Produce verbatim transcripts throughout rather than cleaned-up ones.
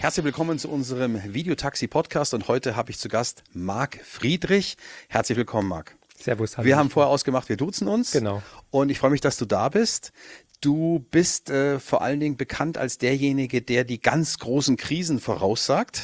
Herzlich willkommen zu unserem Videotaxi-Podcast und heute habe ich zu Gast Marc Friedrich. Herzlich willkommen, Marc. Servus, hallo. Wir haben vorher ausgemacht, wir duzen uns. Genau. Und ich freue mich, dass du da bist. Du bist äh, vor allen Dingen bekannt als derjenige, der die ganz großen Krisen voraussagt.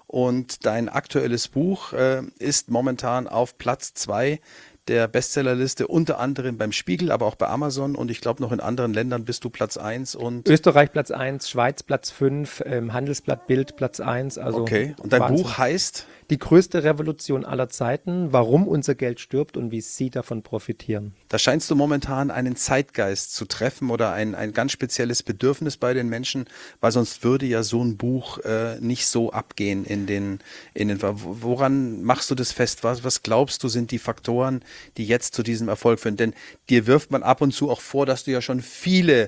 Und dein aktuelles Buch äh, ist momentan auf Platz zwei der Bestsellerliste, unter anderem beim Spiegel, aber auch bei Amazon und ich glaube noch in anderen Ländern bist du Platz eins. Und Österreich Platz eins, Schweiz Platz fünf, ähm, Handelsblatt Bild Platz eins. Also okay, und dein Wahnsinn. Buch heißt? Die größte Revolution aller Zeiten, warum unser Geld stirbt und wie Sie davon profitieren. Da scheinst du momentan einen Zeitgeist zu treffen oder ein, ein ganz spezielles Bedürfnis bei den Menschen, weil sonst würde ja so ein Buch äh, nicht so abgehen in den, in den, woran machst du das fest? Was, was glaubst du sind die Faktoren, die jetzt zu diesem Erfolg führen? Denn dir wirft man ab und zu auch vor, dass du ja schon viele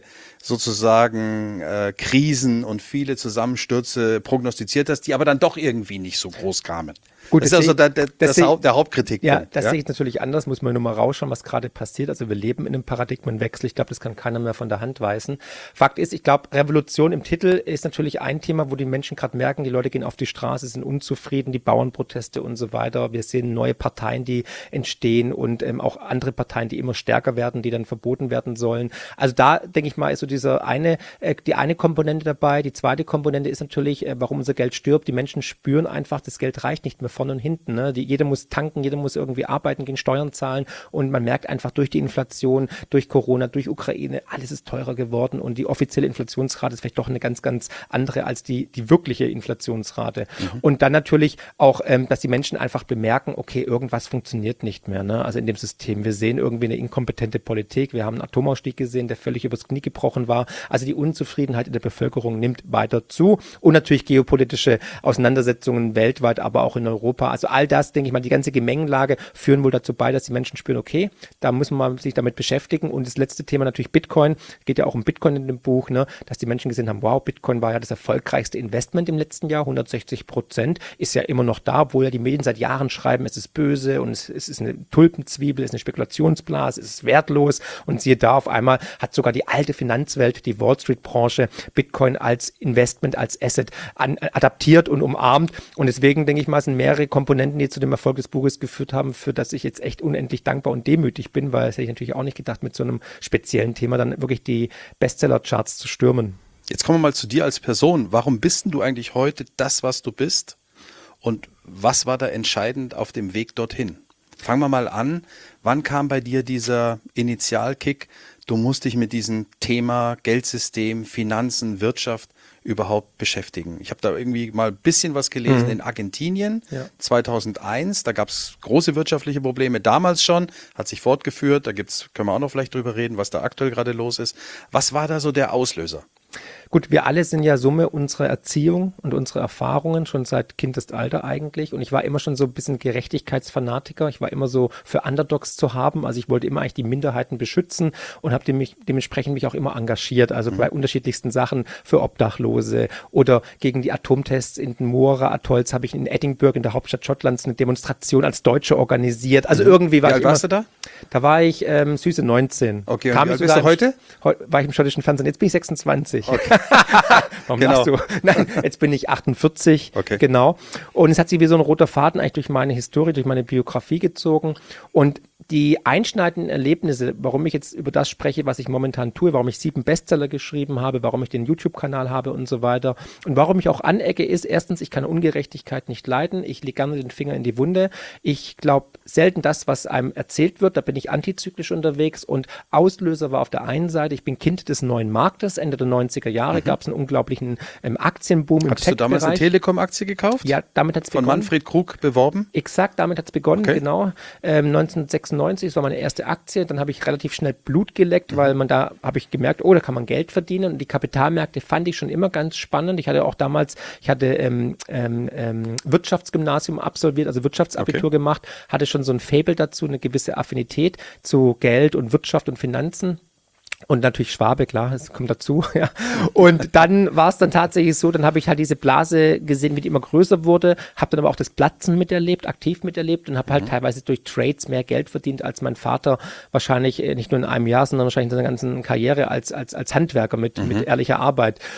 sozusagen äh, Krisen und viele Zusammenstürze prognostiziert hast, die aber dann doch irgendwie nicht so groß kamen. Gut, das ist also der, der, das sehe, der Hauptkritikpunkt. Ja, das ja? sehe ich natürlich anders, muss man nur mal rausschauen, was gerade passiert. Also wir leben in einem Paradigmenwechsel. Ich glaube, das kann keiner mehr von der Hand weisen. Fakt ist, ich glaube, Revolution im Titel ist natürlich ein Thema, wo die Menschen gerade merken, die Leute gehen auf die Straße, sind unzufrieden, die Bauernproteste und so weiter. Wir sehen neue Parteien, die entstehen und ähm, auch andere Parteien, die immer stärker werden, die dann verboten werden sollen. Also da, denke ich mal, ist so dieser eine, äh, die eine Komponente dabei. Die zweite Komponente ist natürlich, äh, warum unser Geld stirbt. Die Menschen spüren einfach, das Geld reicht nicht mehr vorne und hinten. Ne? Die, jeder muss tanken, jeder muss irgendwie arbeiten gehen, Steuern zahlen und man merkt einfach durch die Inflation, durch Corona, durch Ukraine, alles ist teurer geworden und die offizielle Inflationsrate ist vielleicht doch eine ganz, ganz andere als die, die wirkliche Inflationsrate. Mhm. Und dann natürlich auch, ähm, dass die Menschen einfach bemerken, okay, irgendwas funktioniert nicht mehr, ne? Also in dem System. Wir sehen irgendwie eine inkompetente Politik, wir haben einen Atomausstieg gesehen, der völlig übers Knie gebrochen war. Also die Unzufriedenheit in der Bevölkerung nimmt weiter zu und natürlich geopolitische Auseinandersetzungen weltweit, aber auch in Europa. Also all das, denke ich mal, die ganze Gemengelage führen wohl dazu bei, dass die Menschen spüren, okay, da muss man sich damit beschäftigen. Und das letzte Thema natürlich Bitcoin, geht ja auch um Bitcoin in dem Buch, ne, dass die Menschen gesehen haben, wow, Bitcoin war ja das erfolgreichste Investment im letzten Jahr, hundertsechzig Prozent, ist ja immer noch da, obwohl ja die Medien seit Jahren schreiben, es ist böse und es, es ist eine Tulpenzwiebel, es ist eine Spekulationsblase, es ist wertlos und siehe da, auf einmal hat sogar die alte Finanzwelt, die Wall Street Branche, Bitcoin als Investment, als Asset an, adaptiert und umarmt und deswegen, denke ich mal, sind mehrere Komponenten, die zu dem Erfolg des Buches geführt haben, für das ich jetzt echt unendlich dankbar und demütig bin, weil das hätte ich natürlich auch nicht gedacht, mit so einem speziellen Thema dann wirklich die Bestseller-Charts zu stürmen. Jetzt kommen wir mal zu dir als Person. Warum bist denn du eigentlich heute das, was du bist? Und was war da entscheidend auf dem Weg dorthin? Fangen wir mal an. Wann kam bei dir dieser Initialkick? Du musst dich mit diesem Thema Geldsystem, Finanzen, Wirtschaft überhaupt beschäftigen. Ich habe da irgendwie mal ein bisschen was gelesen mhm. in Argentinien, ja. zweitausendeins, da gab es große wirtschaftliche Probleme, damals schon, hat sich fortgeführt, da gibt's, können wir auch noch vielleicht drüber reden, was da aktuell gerade los ist. Was war da so der Auslöser? Gut, wir alle sind ja Summe unserer Erziehung und unserer Erfahrungen, schon seit Kindesalter eigentlich. Und ich war immer schon so ein bisschen Gerechtigkeitsfanatiker. Ich war immer so für Underdogs zu haben. Also ich wollte immer eigentlich die Minderheiten beschützen und habe mich, dementsprechend mich auch immer engagiert. Also mhm. bei unterschiedlichsten Sachen für Obdachlose oder gegen die Atomtests in den Moora-Atolls habe ich in Edinburgh, in der Hauptstadt Schottlands, eine Demonstration als Deutsche organisiert. Also mhm. irgendwie war wie ich alt immer, warst du da? Da war ich ähm, süße neunzehn. Okay, Kam und wie alt bist du heute? Heu, war ich im schottischen Fernsehen. Jetzt bin ich sechsundzwanzig. Okay. Warum genau. lachst du? Nein, jetzt bin ich achtundvierzig. Okay. Genau. Und es hat sich wie so ein roter Faden eigentlich durch meine Historie, durch meine Biografie gezogen. Und die einschneidenden Erlebnisse, warum ich jetzt über das spreche, was ich momentan tue, warum ich sieben Bestseller geschrieben habe, warum ich den YouTube-Kanal habe und so weiter und warum ich auch anecke, ist erstens, ich kann Ungerechtigkeit nicht leiden, ich lege gerne den Finger in die Wunde, ich glaube selten das, was einem erzählt wird, da bin ich antizyklisch unterwegs und Auslöser war auf der einen Seite, ich bin Kind des neuen Marktes, Ende der neunziger Jahre mhm. gab es einen unglaublichen ähm, Aktienboom im Tech-Bereich. Hattest du damals eine Telekom-Aktie gekauft? Ja, damit hat es begonnen. Von Manfred Krug beworben? Exakt, damit hat es begonnen, okay. genau. Ähm, neunzehnhundertsechsundneunzig, das war meine erste Aktie, dann habe ich relativ schnell Blut geleckt, mhm. weil man da, habe ich gemerkt, oh, da kann man Geld verdienen und die Kapitalmärkte fand ich schon immer ganz spannend. Ich hatte auch damals, ich hatte ähm, ähm, ähm, Wirtschaftsgymnasium absolviert, also Wirtschaftsabitur okay. gemacht, hatte schon so ein Faible dazu, eine gewisse Affinität zu Geld und Wirtschaft und Finanzen. Und natürlich Schwabe, klar, das kommt dazu. Ja. Und dann war es dann tatsächlich so, dann habe ich halt diese Blase gesehen, wie die immer größer wurde, habe dann aber auch das Platzen miterlebt, aktiv miterlebt und habe halt mhm. teilweise durch Trades mehr Geld verdient als mein Vater, wahrscheinlich nicht nur in einem Jahr, sondern wahrscheinlich in seiner ganzen Karriere als, als, als Handwerker mit, mhm. mit ehrlicher Arbeit.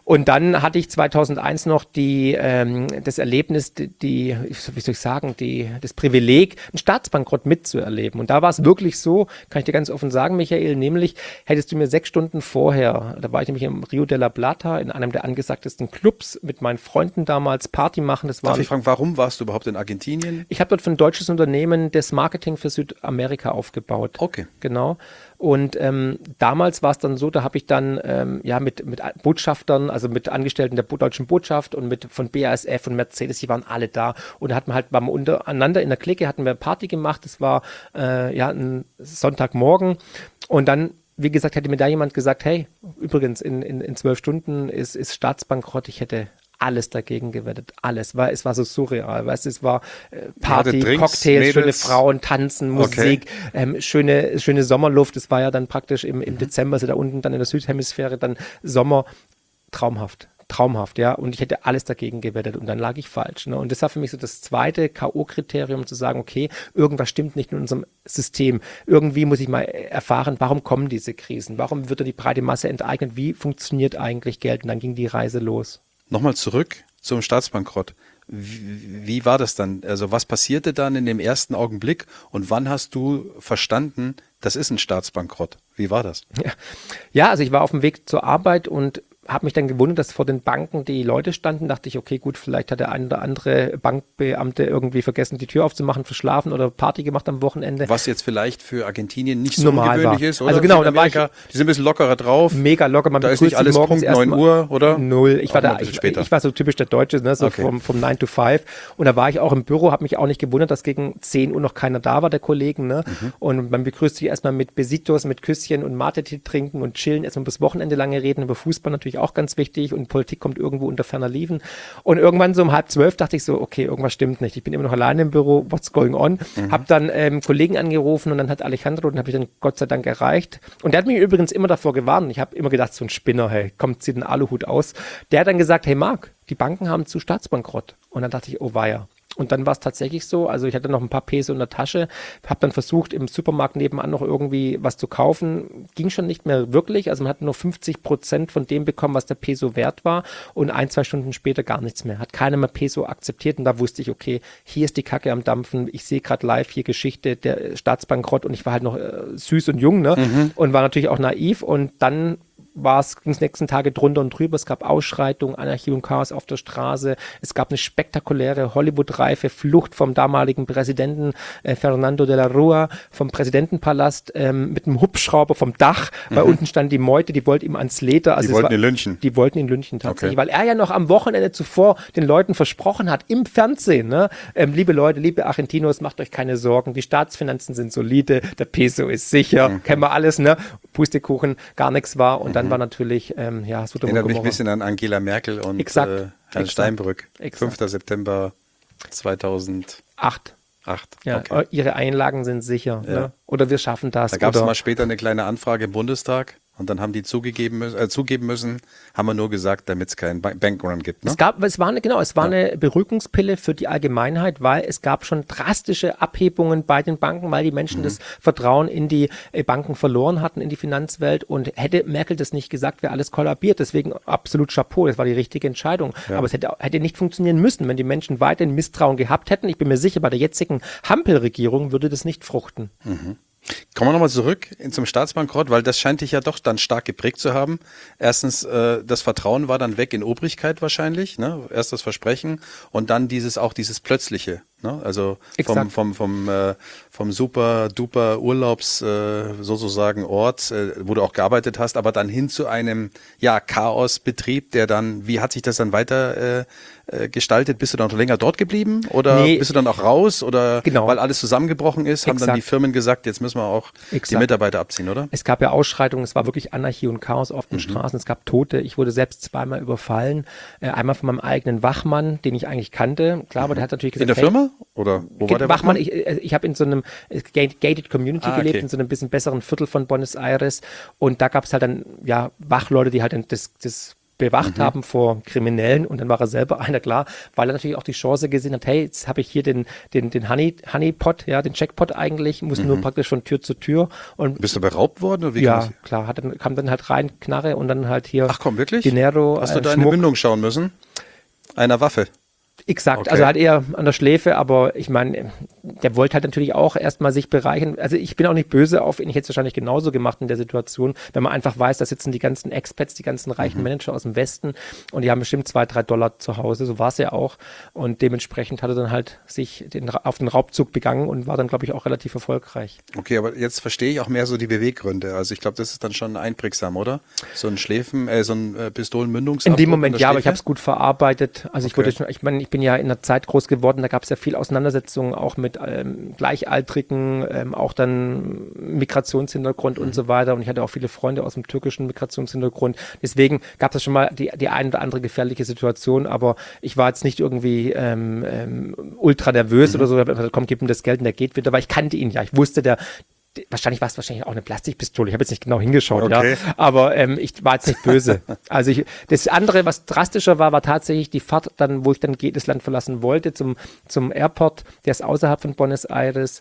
Und dann hatte ich zweitausendeins noch die, ähm, das Erlebnis, die, die, wie soll ich sagen, die, das Privileg, einen Staatsbankrott mitzuerleben. Und da war es wirklich so, kann ich dir ganz offen sagen, Michael, nämlich hättest du mir sechs Stunden vorher, da war ich nämlich im Rio de la Plata, in einem der angesagtesten Clubs mit meinen Freunden damals Party machen. Das war Darf ich fragen, warum warst du überhaupt in Argentinien? Ich habe dort für ein deutsches Unternehmen das Marketing für Südamerika aufgebaut. Okay. Genau. Und ähm, damals war es dann so, da habe ich dann ähm, ja mit, mit Botschaftern, also mit Angestellten der deutschen Botschaft und mit von B A S F und Mercedes, die waren alle da. Und da hatten wir halt beim untereinander in der Clique hatten wir Party gemacht. Das war äh, ja ein Sonntagmorgen. Und dann, wie gesagt, hätte mir da jemand gesagt, hey, übrigens, in, in, in zwölf Stunden ist, ist Staatsbankrott. Ich hätte alles dagegen gewettet, alles, weil es war so surreal, weißt du, es war äh, Party, Drinks, Cocktails, Mädels. schöne Frauen, Tanzen, Musik, Okay. ähm, schöne, schöne Sommerluft, es war ja dann praktisch im, im Dezember, also da unten dann in der Südhemisphäre, dann Sommer, traumhaft. Traumhaft, ja, und ich hätte alles dagegen gewettet und dann lag ich falsch. Ne? Und das war für mich so das zweite K O-Kriterium, zu sagen, okay, irgendwas stimmt nicht in unserem System. Irgendwie muss ich mal erfahren, warum kommen diese Krisen? Warum wird da die breite Masse enteignet? Wie funktioniert eigentlich Geld? Und dann ging die Reise los. Nochmal zurück zum Staatsbankrott. Wie, wie war das dann? Also was passierte dann in dem ersten Augenblick und wann hast du verstanden, das ist ein Staatsbankrott? Wie war das? Ja, ja, also ich war auf dem Weg zur Arbeit und habe mich dann gewundert, dass vor den Banken die Leute standen. Dachte ich, okay, gut, vielleicht hat der ein oder andere Bankbeamte irgendwie vergessen, die Tür aufzumachen, verschlafen oder Party gemacht am Wochenende. Was jetzt vielleicht für Argentinien nicht so Normal ungewöhnlich war. ist, oder? Also genau, da war ich die sind ein bisschen lockerer drauf. Mega locker. Man Da ist begrüßt nicht alles sich morgens Punkt neun erstmal- Uhr, oder? Null. Ich war Auch mal da, ein bisschen ich, später. ich war so typisch der Deutsche, ne, so Okay. vom, vom nine to five. Und da war ich auch im Büro, habe mich auch nicht gewundert, dass gegen zehn Uhr noch keiner da war, der Kollegen, ne. Mhm. Und man begrüßt sich erstmal mit Besitos, mit Küsschen und Mate-Tee trinken und chillen, erstmal bis Wochenende lange reden, über Fußball natürlich auch ganz wichtig und Politik kommt irgendwo unter ferner Liefen. Und irgendwann so um halb zwölf dachte ich so, okay, irgendwas stimmt nicht. Ich bin immer noch alleine im Büro, what's going on? Mhm. Hab dann ähm, Kollegen angerufen und dann hat Alejandro, den habe ich dann Gott sei Dank erreicht. Und der hat mich übrigens immer davor gewarnt. Ich habe immer gedacht, so ein Spinner, hey, kommt, zieht den Aluhut aus. Der hat dann gesagt, hey Marc, die Banken haben zu Staatsbankrott. Und dann dachte ich, oh weia. Und dann war es tatsächlich so, also ich hatte noch ein paar Peso in der Tasche, habe dann versucht, im Supermarkt nebenan noch irgendwie was zu kaufen, ging schon nicht mehr wirklich, also man hat nur fünfzig Prozent von dem bekommen, was der Peso wert war und ein, zwei Stunden später gar nichts mehr, hat keiner mehr Peso akzeptiert und da wusste ich, okay, hier ist die Kacke am Dampfen, ich sehe gerade live hier Geschichte, der Staatsbankrott und ich war halt noch äh, süß und jung, ne, Mhm. und war natürlich auch naiv und dann war es, ging es nächsten Tage drunter und drüber. Es gab Ausschreitungen, Anarchie und Chaos auf der Straße. Es gab eine spektakuläre Hollywood-reife Flucht vom damaligen Präsidenten äh, Fernando de la Rúa vom Präsidentenpalast ähm, mit einem Hubschrauber vom Dach, weil Mhm. unten stand die Meute, die wollte ihm ans Leder. Also Die es wollten war, ihn lynchen. Die wollten ihn lynchen tatsächlich, Okay. weil er ja noch am Wochenende zuvor den Leuten versprochen hat, im Fernsehen, ne? ähm, liebe Leute, liebe Argentinos, macht euch keine Sorgen, die Staatsfinanzen sind solide, der Peso ist sicher, Mhm. kennen wir alles, ne? Pustekuchen, gar nichts war und dann war natürlich, ähm, ja, Sodom und Erinnert mich ein Gomorra. bisschen an Angela Merkel und Exakt. äh, Herrn Exakt. Steinbrück. Exakt. fünfter September zweitausendacht. Acht. Ja, Okay. ihre Einlagen sind sicher, Ja. ne? Oder wir schaffen das. Da gab es oder mal später eine kleine Anfrage im Bundestag und dann haben die zugegeben müssen, äh, zugeben müssen, haben wir nur gesagt, damit es keinen Ba- Bankrun gibt. Ne? Es gab, es war eine, genau, es war eine Beruhigungspille für die Allgemeinheit, weil es gab schon drastische Abhebungen bei den Banken, weil die Menschen Mhm. das Vertrauen in die äh, Banken verloren hatten, in die Finanzwelt und hätte Merkel das nicht gesagt, wäre alles kollabiert. Deswegen absolut Chapeau, das war die richtige Entscheidung. Ja. Aber es hätte, hätte nicht funktionieren müssen, wenn die Menschen weiterhin Misstrauen gehabt hätten. Ich bin mir sicher, bei der jetzigen Hampel-Regierung würde das nicht fruchten. Kommen wir nochmal zurück in- zum Staatsbankrott, weil das scheint dich ja doch dann stark geprägt zu haben. Erstens, äh, das Vertrauen war dann weg in Obrigkeit wahrscheinlich, ne? Erst das Versprechen und dann dieses auch dieses Plötzliche, ne? Also vom, Exakt. vom, vom, äh, vom super duper Urlaubs äh, sozusagen Ort, äh, wo du auch gearbeitet hast, aber dann hin zu einem ja Chaosbetrieb, der dann, wie hat sich das dann weiter äh, äh, gestaltet? Bist du dann noch länger dort geblieben oder Nee. bist du dann auch raus oder Genau. weil alles zusammengebrochen ist, haben dann die Exakt. Firmen gesagt, jetzt müssen wir auch die Exakt. Mitarbeiter abziehen, oder? Es gab ja Ausschreitungen, es war wirklich Anarchie und Chaos auf Mhm. den Straßen, es gab Tote, ich wurde selbst zweimal überfallen, äh, einmal von meinem eigenen Wachmann, den ich eigentlich kannte, klar, aber der hat natürlich In gesagt, der Firma? Oder wo war der Wachmann, Wachmann? ich, äh, ich habe in so einem äh, gate- gated Community Ah, gelebt, okay. in so einem bisschen besseren Viertel von Buenos Aires und da gab es halt dann, ja, Wachleute, die halt dann das, das bewacht Mhm. haben vor Kriminellen und dann war er selber einer, klar, weil er natürlich auch die Chance gesehen hat, hey, jetzt habe ich hier den, den, den Honey, Honeypot, ja, den Jackpot eigentlich, muss nur praktisch von Tür zu Tür und Bist du beraubt worden? Oder wie ja, kann das- klar, hat dann, kam dann halt rein, Knarre und dann halt hier Ach komm, wirklich? Dinero, Hast du äh, da in die Schmuck. Mündung schauen müssen? Einer Waffe. Exakt, Okay. also halt eher an der Schläfe, aber ich meine, der wollte halt natürlich auch erstmal sich bereichern. Also ich bin auch nicht böse auf ihn, ich hätte es wahrscheinlich genauso gemacht in der Situation, wenn man einfach weiß, da sitzen die ganzen Expats, die ganzen reichen Mhm. Manager aus dem Westen und die haben bestimmt zwei, drei Dollar zu Hause, so war es ja auch. Und dementsprechend hat er dann halt sich den, auf den Raubzug begangen und war dann, glaube ich, auch relativ erfolgreich. Okay, aber jetzt verstehe ich auch mehr so die Beweggründe. Also ich glaube, das ist dann schon einprägsam, oder? So ein Schläfen, äh, so ein äh, Pistolenmündungsabdruck In dem Moment der ja, aber ich Schläfe? habe es gut verarbeitet. Also ich Okay. wurde schon, ich meine, ich bin ja in einer Zeit groß geworden, da gab es ja viel Auseinandersetzungen auch mit ähm, Gleichaltrigen, ähm, auch dann Migrationshintergrund Mhm. und so weiter. Und ich hatte auch viele Freunde aus dem türkischen Migrationshintergrund. Deswegen gab es schon mal die, die ein oder andere gefährliche Situation, aber ich war jetzt nicht irgendwie ähm, ähm, ultra nervös Mhm. oder so. Ich hab einfach gesagt, komm, gib ihm das Geld und der geht wieder, weil ich kannte ihn ja. Ich wusste, der wahrscheinlich war es wahrscheinlich auch eine Plastikpistole. Ich habe jetzt nicht genau hingeschaut, Okay. ja. Aber ähm, ich war jetzt nicht böse. Also ich, das andere, was drastischer war, war tatsächlich die Fahrt dann, wo ich dann das Land verlassen wollte, zum, zum Airport, der ist außerhalb von Buenos Aires.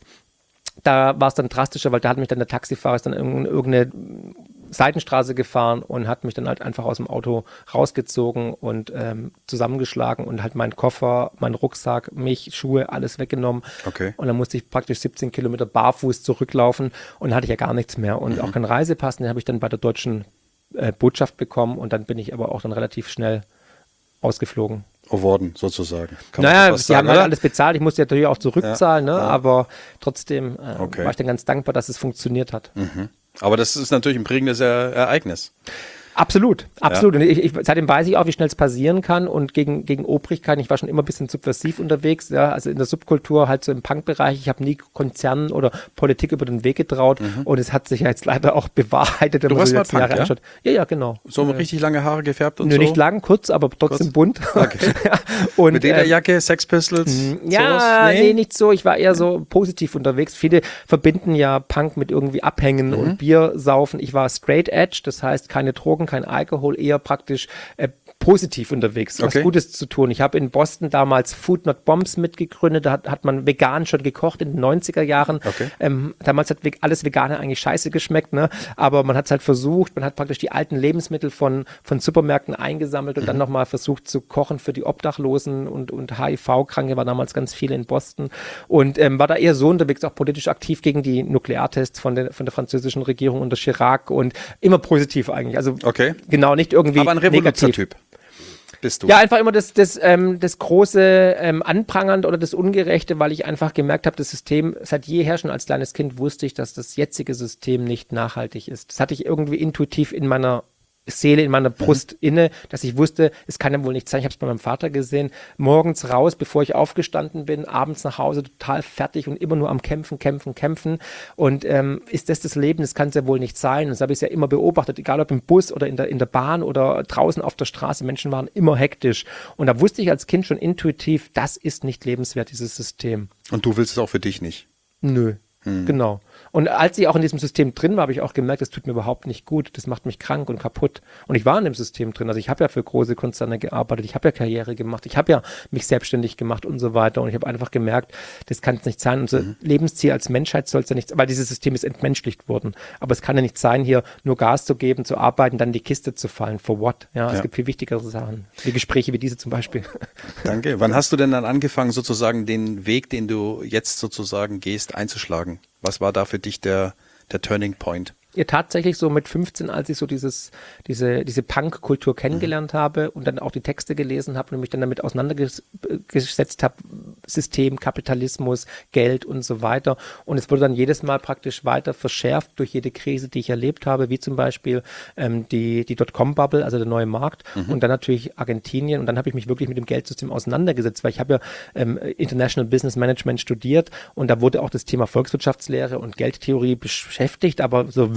Da war es dann drastischer, weil da hat mich dann der Taxifahrer ist dann in irgendeine Seitenstraße gefahren und hat mich dann halt einfach aus dem Auto rausgezogen und ähm, zusammengeschlagen und halt meinen Koffer, meinen Rucksack, mich, Schuhe, alles weggenommen. Okay. Und dann musste ich praktisch siebzehn Kilometer barfuß zurücklaufen und dann hatte ich ja gar nichts mehr und auch keinen Reisepass. Den habe ich dann bei der deutschen äh, Botschaft bekommen und dann bin ich aber auch dann relativ schnell ausgeflogen. Geworden, sozusagen. Kann man Naja, fast die haben sagen, halt oder? alles bezahlt. Ich musste natürlich auch zurückzahlen, Ja, ne? ja. Aber trotzdem äh, Okay. war ich dann ganz dankbar, dass es funktioniert hat. Mhm. Aber das ist natürlich ein prägendes Er- Ereignis. Absolut, absolut. Und ich, ich, seitdem weiß ich auch, wie schnell es passieren kann und gegen, gegen Obrigkeiten. Ich war schon immer ein bisschen subversiv unterwegs, ja, also in der Subkultur, halt so im Punk-Bereich. Ich habe nie Konzernen oder Politik über den Weg getraut und es hat sich ja jetzt leider auch bewahrheitet, wenn Du man warst so mal jetzt Jahre Punk, ja? anschaut. Ja, ja, genau. So ja. richtig lange Haare gefärbt und Nö, so. nicht lang, kurz, aber trotzdem Kurz? bunt. Okay. und, Mit ähm, Lederjacke, Sex Pistols, Ja, sowas? nee? nicht so. Ich war eher so positiv unterwegs. Viele verbinden ja Punk mit irgendwie Abhängen Mhm. und Bier saufen. Ich war straight edge, das heißt keine Drogen, kein Alkohol, eher praktisch äh, positiv unterwegs, was Okay. Gutes zu tun. Ich habe in Boston damals Food Not Bombs mitgegründet, da hat, hat man vegan schon gekocht in den neunziger Jahren. Okay. Ähm, damals hat ve- alles Vegane eigentlich scheiße geschmeckt, ne? Aber man hat es halt versucht, man hat praktisch die alten Lebensmittel von, von Supermärkten eingesammelt und Mhm. dann nochmal versucht zu kochen für die Obdachlosen und, und H I V-Kranke, war damals ganz viele in Boston und ähm, war da eher so unterwegs, auch politisch aktiv gegen die Nukleartests von der, von der französischen Regierung unter Chirac und immer positiv eigentlich. Also Okay. genau, nicht irgendwie Aber ein negativ. Revoluzer-Typ bist du. Ja, einfach immer das, das, ähm, das große ähm, Anprangern oder das Ungerechte, weil ich einfach gemerkt habe, das System, seit jeher schon als kleines Kind wusste ich, dass das jetzige System nicht nachhaltig ist. Das hatte ich irgendwie intuitiv in meiner Seele, in meiner Brust Mhm. inne, dass ich wusste, es kann ja wohl nicht sein. Ich habe es bei meinem Vater gesehen, morgens raus, bevor ich aufgestanden bin, abends nach Hause total fertig und immer nur am Kämpfen, Kämpfen, Kämpfen. Und ähm, ist das das Leben? Das kann es ja wohl nicht sein. Und das habe ich ja immer beobachtet, egal ob im Bus oder in der, in der Bahn oder draußen auf der Straße. Menschen waren immer hektisch. Und da wusste ich als Kind schon intuitiv, das ist nicht lebenswert, dieses System. Und du willst es auch für dich nicht. Nö, genau. Und als ich auch in diesem System drin war, habe ich auch gemerkt, das tut mir überhaupt nicht gut. Das macht mich krank und kaputt. Und ich war in dem System drin. Also ich habe ja für große Konzerne gearbeitet. Ich habe ja Karriere gemacht. Ich habe ja mich selbstständig gemacht und so weiter. Und ich habe einfach gemerkt, das kann es nicht sein. Unser Lebensziel als Menschheit soll es ja nicht sein, weil dieses System ist entmenschlicht worden. Aber es kann ja nicht sein, hier nur Gas zu geben, zu arbeiten, dann in die Kiste zu fallen. For what? Ja, es Ja. gibt viel wichtigere Sachen. Wie Gespräche wie diese zum Beispiel. Danke. Wann hast du denn dann angefangen, sozusagen den Weg, den du jetzt sozusagen gehst, einzuschlagen? Was war da für dich der, der Turning Point? Ja, tatsächlich so mit fünfzehn, als ich so dieses, diese, diese Punk-Kultur kennengelernt habe und dann auch die Texte gelesen habe und mich dann damit auseinandergesetzt habe, System, Kapitalismus, Geld und so weiter. Und es wurde dann jedes Mal praktisch weiter verschärft durch jede Krise, die ich erlebt habe, wie zum Beispiel ähm, die, die Dotcom-Bubble, also der neue Markt und dann natürlich Argentinien. Und dann habe ich mich wirklich mit dem Geldsystem auseinandergesetzt, weil ich habe ja ähm, International Business Management studiert und da wurde auch das Thema Volkswirtschaftslehre und Geldtheorie beschäftigt, aber so wirklich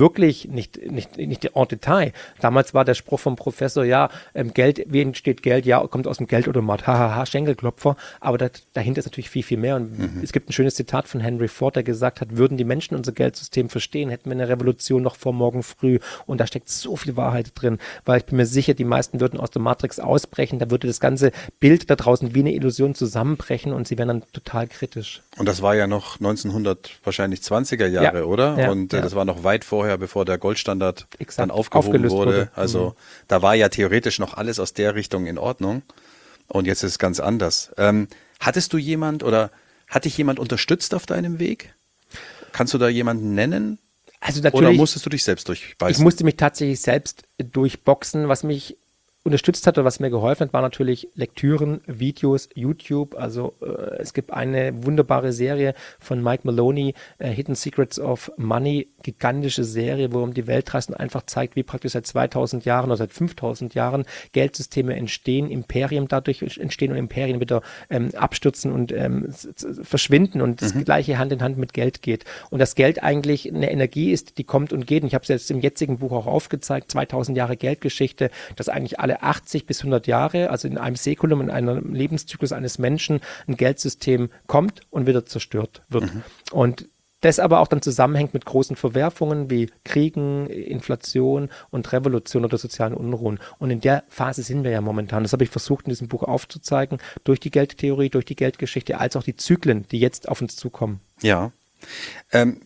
wirklich nicht, nicht, nicht en Detail. Damals war der Spruch vom Professor, ja, ähm, Geld, wie entsteht Geld? Ja, kommt aus dem Geldautomat. Hahaha, Schenkelklopfer. Aber das, dahinter ist natürlich viel, viel mehr. Und mhm. es gibt ein schönes Zitat von Henry Ford, der gesagt hat, würden die Menschen unser Geldsystem verstehen, hätten wir eine Revolution noch vor morgen früh. Und da steckt so viel Wahrheit drin, weil ich bin mir sicher, die meisten würden aus der Matrix ausbrechen. Da würde das ganze Bild da draußen wie eine Illusion zusammenbrechen und sie wären dann total kritisch. Und das war ja noch neunzehnhundert, wahrscheinlich zwanziger Jahre, ja. oder? Ja, und äh, ja. das war noch weit vorher, bevor der Goldstandard Exakt. dann aufgehoben wurde. wurde. Also mhm. da war ja theoretisch noch alles aus der Richtung in Ordnung. Und jetzt ist es ganz anders. Ähm, hattest du jemand oder hat dich jemand unterstützt auf deinem Weg? Kannst du da jemanden nennen? Also natürlich, oder musstest du dich selbst durchbeißen? Ich musste mich tatsächlich selbst durchboxen. Was mich unterstützt hat oder was mir geholfen hat, war natürlich Lektüren, Videos, YouTube. Also äh, es gibt eine wunderbare Serie von Mike Maloney, äh, Hidden Secrets of Money, gigantische Serie, wo er um die Welt reist und einfach zeigt, wie praktisch seit zweitausend Jahren oder seit fünftausend Jahren Geldsysteme entstehen, Imperien dadurch entstehen und Imperien wieder ähm, abstürzen und ähm, verschwinden und das mhm. gleiche Hand in Hand mit Geld geht. Und das Geld eigentlich eine Energie ist, die kommt und geht. Und ich habe es jetzt im jetzigen Buch auch aufgezeigt, zweitausend Jahre Geldgeschichte, dass eigentlich alle achtzig bis hundert Jahre, also in einem Säkulum, in einem Lebenszyklus eines Menschen, ein Geldsystem kommt und wieder zerstört wird. Mhm. Und das aber auch dann zusammenhängt mit großen Verwerfungen wie Kriegen, Inflation und Revolution oder sozialen Unruhen. Und in der Phase sind wir ja momentan. Das habe ich versucht in diesem Buch aufzuzeigen, durch die Geldtheorie, durch die Geldgeschichte, als auch die Zyklen, die jetzt auf uns zukommen. Ja. Ähm,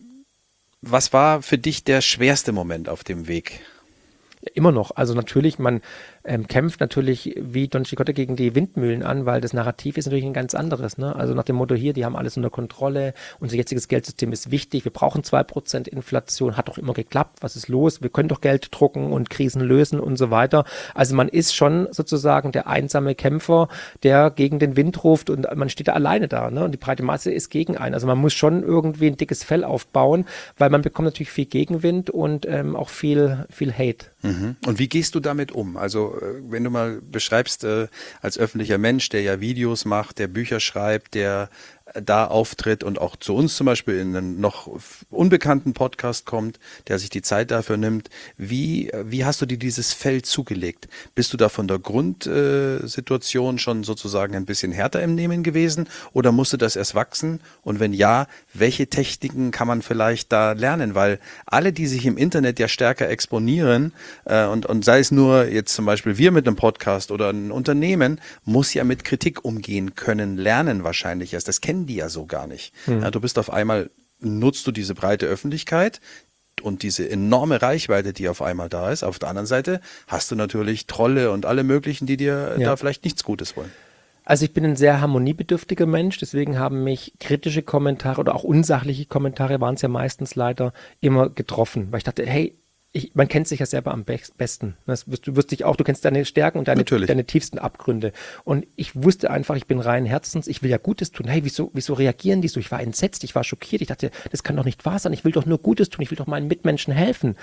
was war für dich der schwerste Moment auf dem Weg? Ja, immer noch. Also natürlich, man ähm, kämpft natürlich wie Don Quixote gegen die Windmühlen an, weil das Narrativ ist natürlich ein ganz anderes. Ne? Also nach dem Motto hier, die haben alles unter Kontrolle, unser jetziges Geldsystem ist wichtig, wir brauchen zwei Prozent Inflation, hat doch immer geklappt, was ist los, wir können doch Geld drucken und Krisen lösen und so weiter. Also man ist schon sozusagen der einsame Kämpfer, der gegen den Wind ruft und man steht da alleine da. Ne? Und die breite Masse ist gegen einen. Also man muss schon irgendwie ein dickes Fell aufbauen, weil man bekommt natürlich viel Gegenwind und ähm, auch viel, viel Hate. Mhm. Und wie gehst du damit um? Also wenn du mal beschreibst, äh, als öffentlicher Mensch, der ja Videos macht, der Bücher schreibt, der da auftritt und auch zu uns zum Beispiel in einen noch unbekannten Podcast kommt, der sich die Zeit dafür nimmt. Wie, wie hast du dir dieses Feld zugelegt? Bist du da von der Grundsituation äh, schon sozusagen ein bisschen härter im Nehmen gewesen oder musste das erst wachsen? Und wenn ja, welche Techniken kann man vielleicht da lernen? Weil alle, die sich im Internet ja stärker exponieren äh, und, und sei es nur jetzt zum Beispiel wir mit einem Podcast oder ein Unternehmen, muss ja mit Kritik umgehen können, lernen wahrscheinlich erst. Das kennen die ja so gar nicht. Hm. Ja, du bist auf einmal, nutzt du diese breite Öffentlichkeit und diese enorme Reichweite, die auf einmal da ist. Auf der anderen Seite hast du natürlich Trolle und alle möglichen, die dir ja. da vielleicht nichts Gutes wollen. Also ich bin ein sehr harmoniebedürftiger Mensch, deswegen haben mich kritische Kommentare oder auch unsachliche Kommentare, waren es ja meistens leider, immer getroffen, weil ich dachte, hey, Ich, man kennt sich ja selber am be- besten. Das wirst, du wirst dich auch, du kennst deine Stärken und deine, deine tiefsten Abgründe. Und ich wusste einfach, ich bin reinen Herzens, ich will ja Gutes tun. Hey, wieso, wieso reagieren die so? Ich war entsetzt, ich war schockiert. Ich dachte, das kann doch nicht wahr sein. Ich will doch nur Gutes tun. Ich will doch meinen Mitmenschen helfen.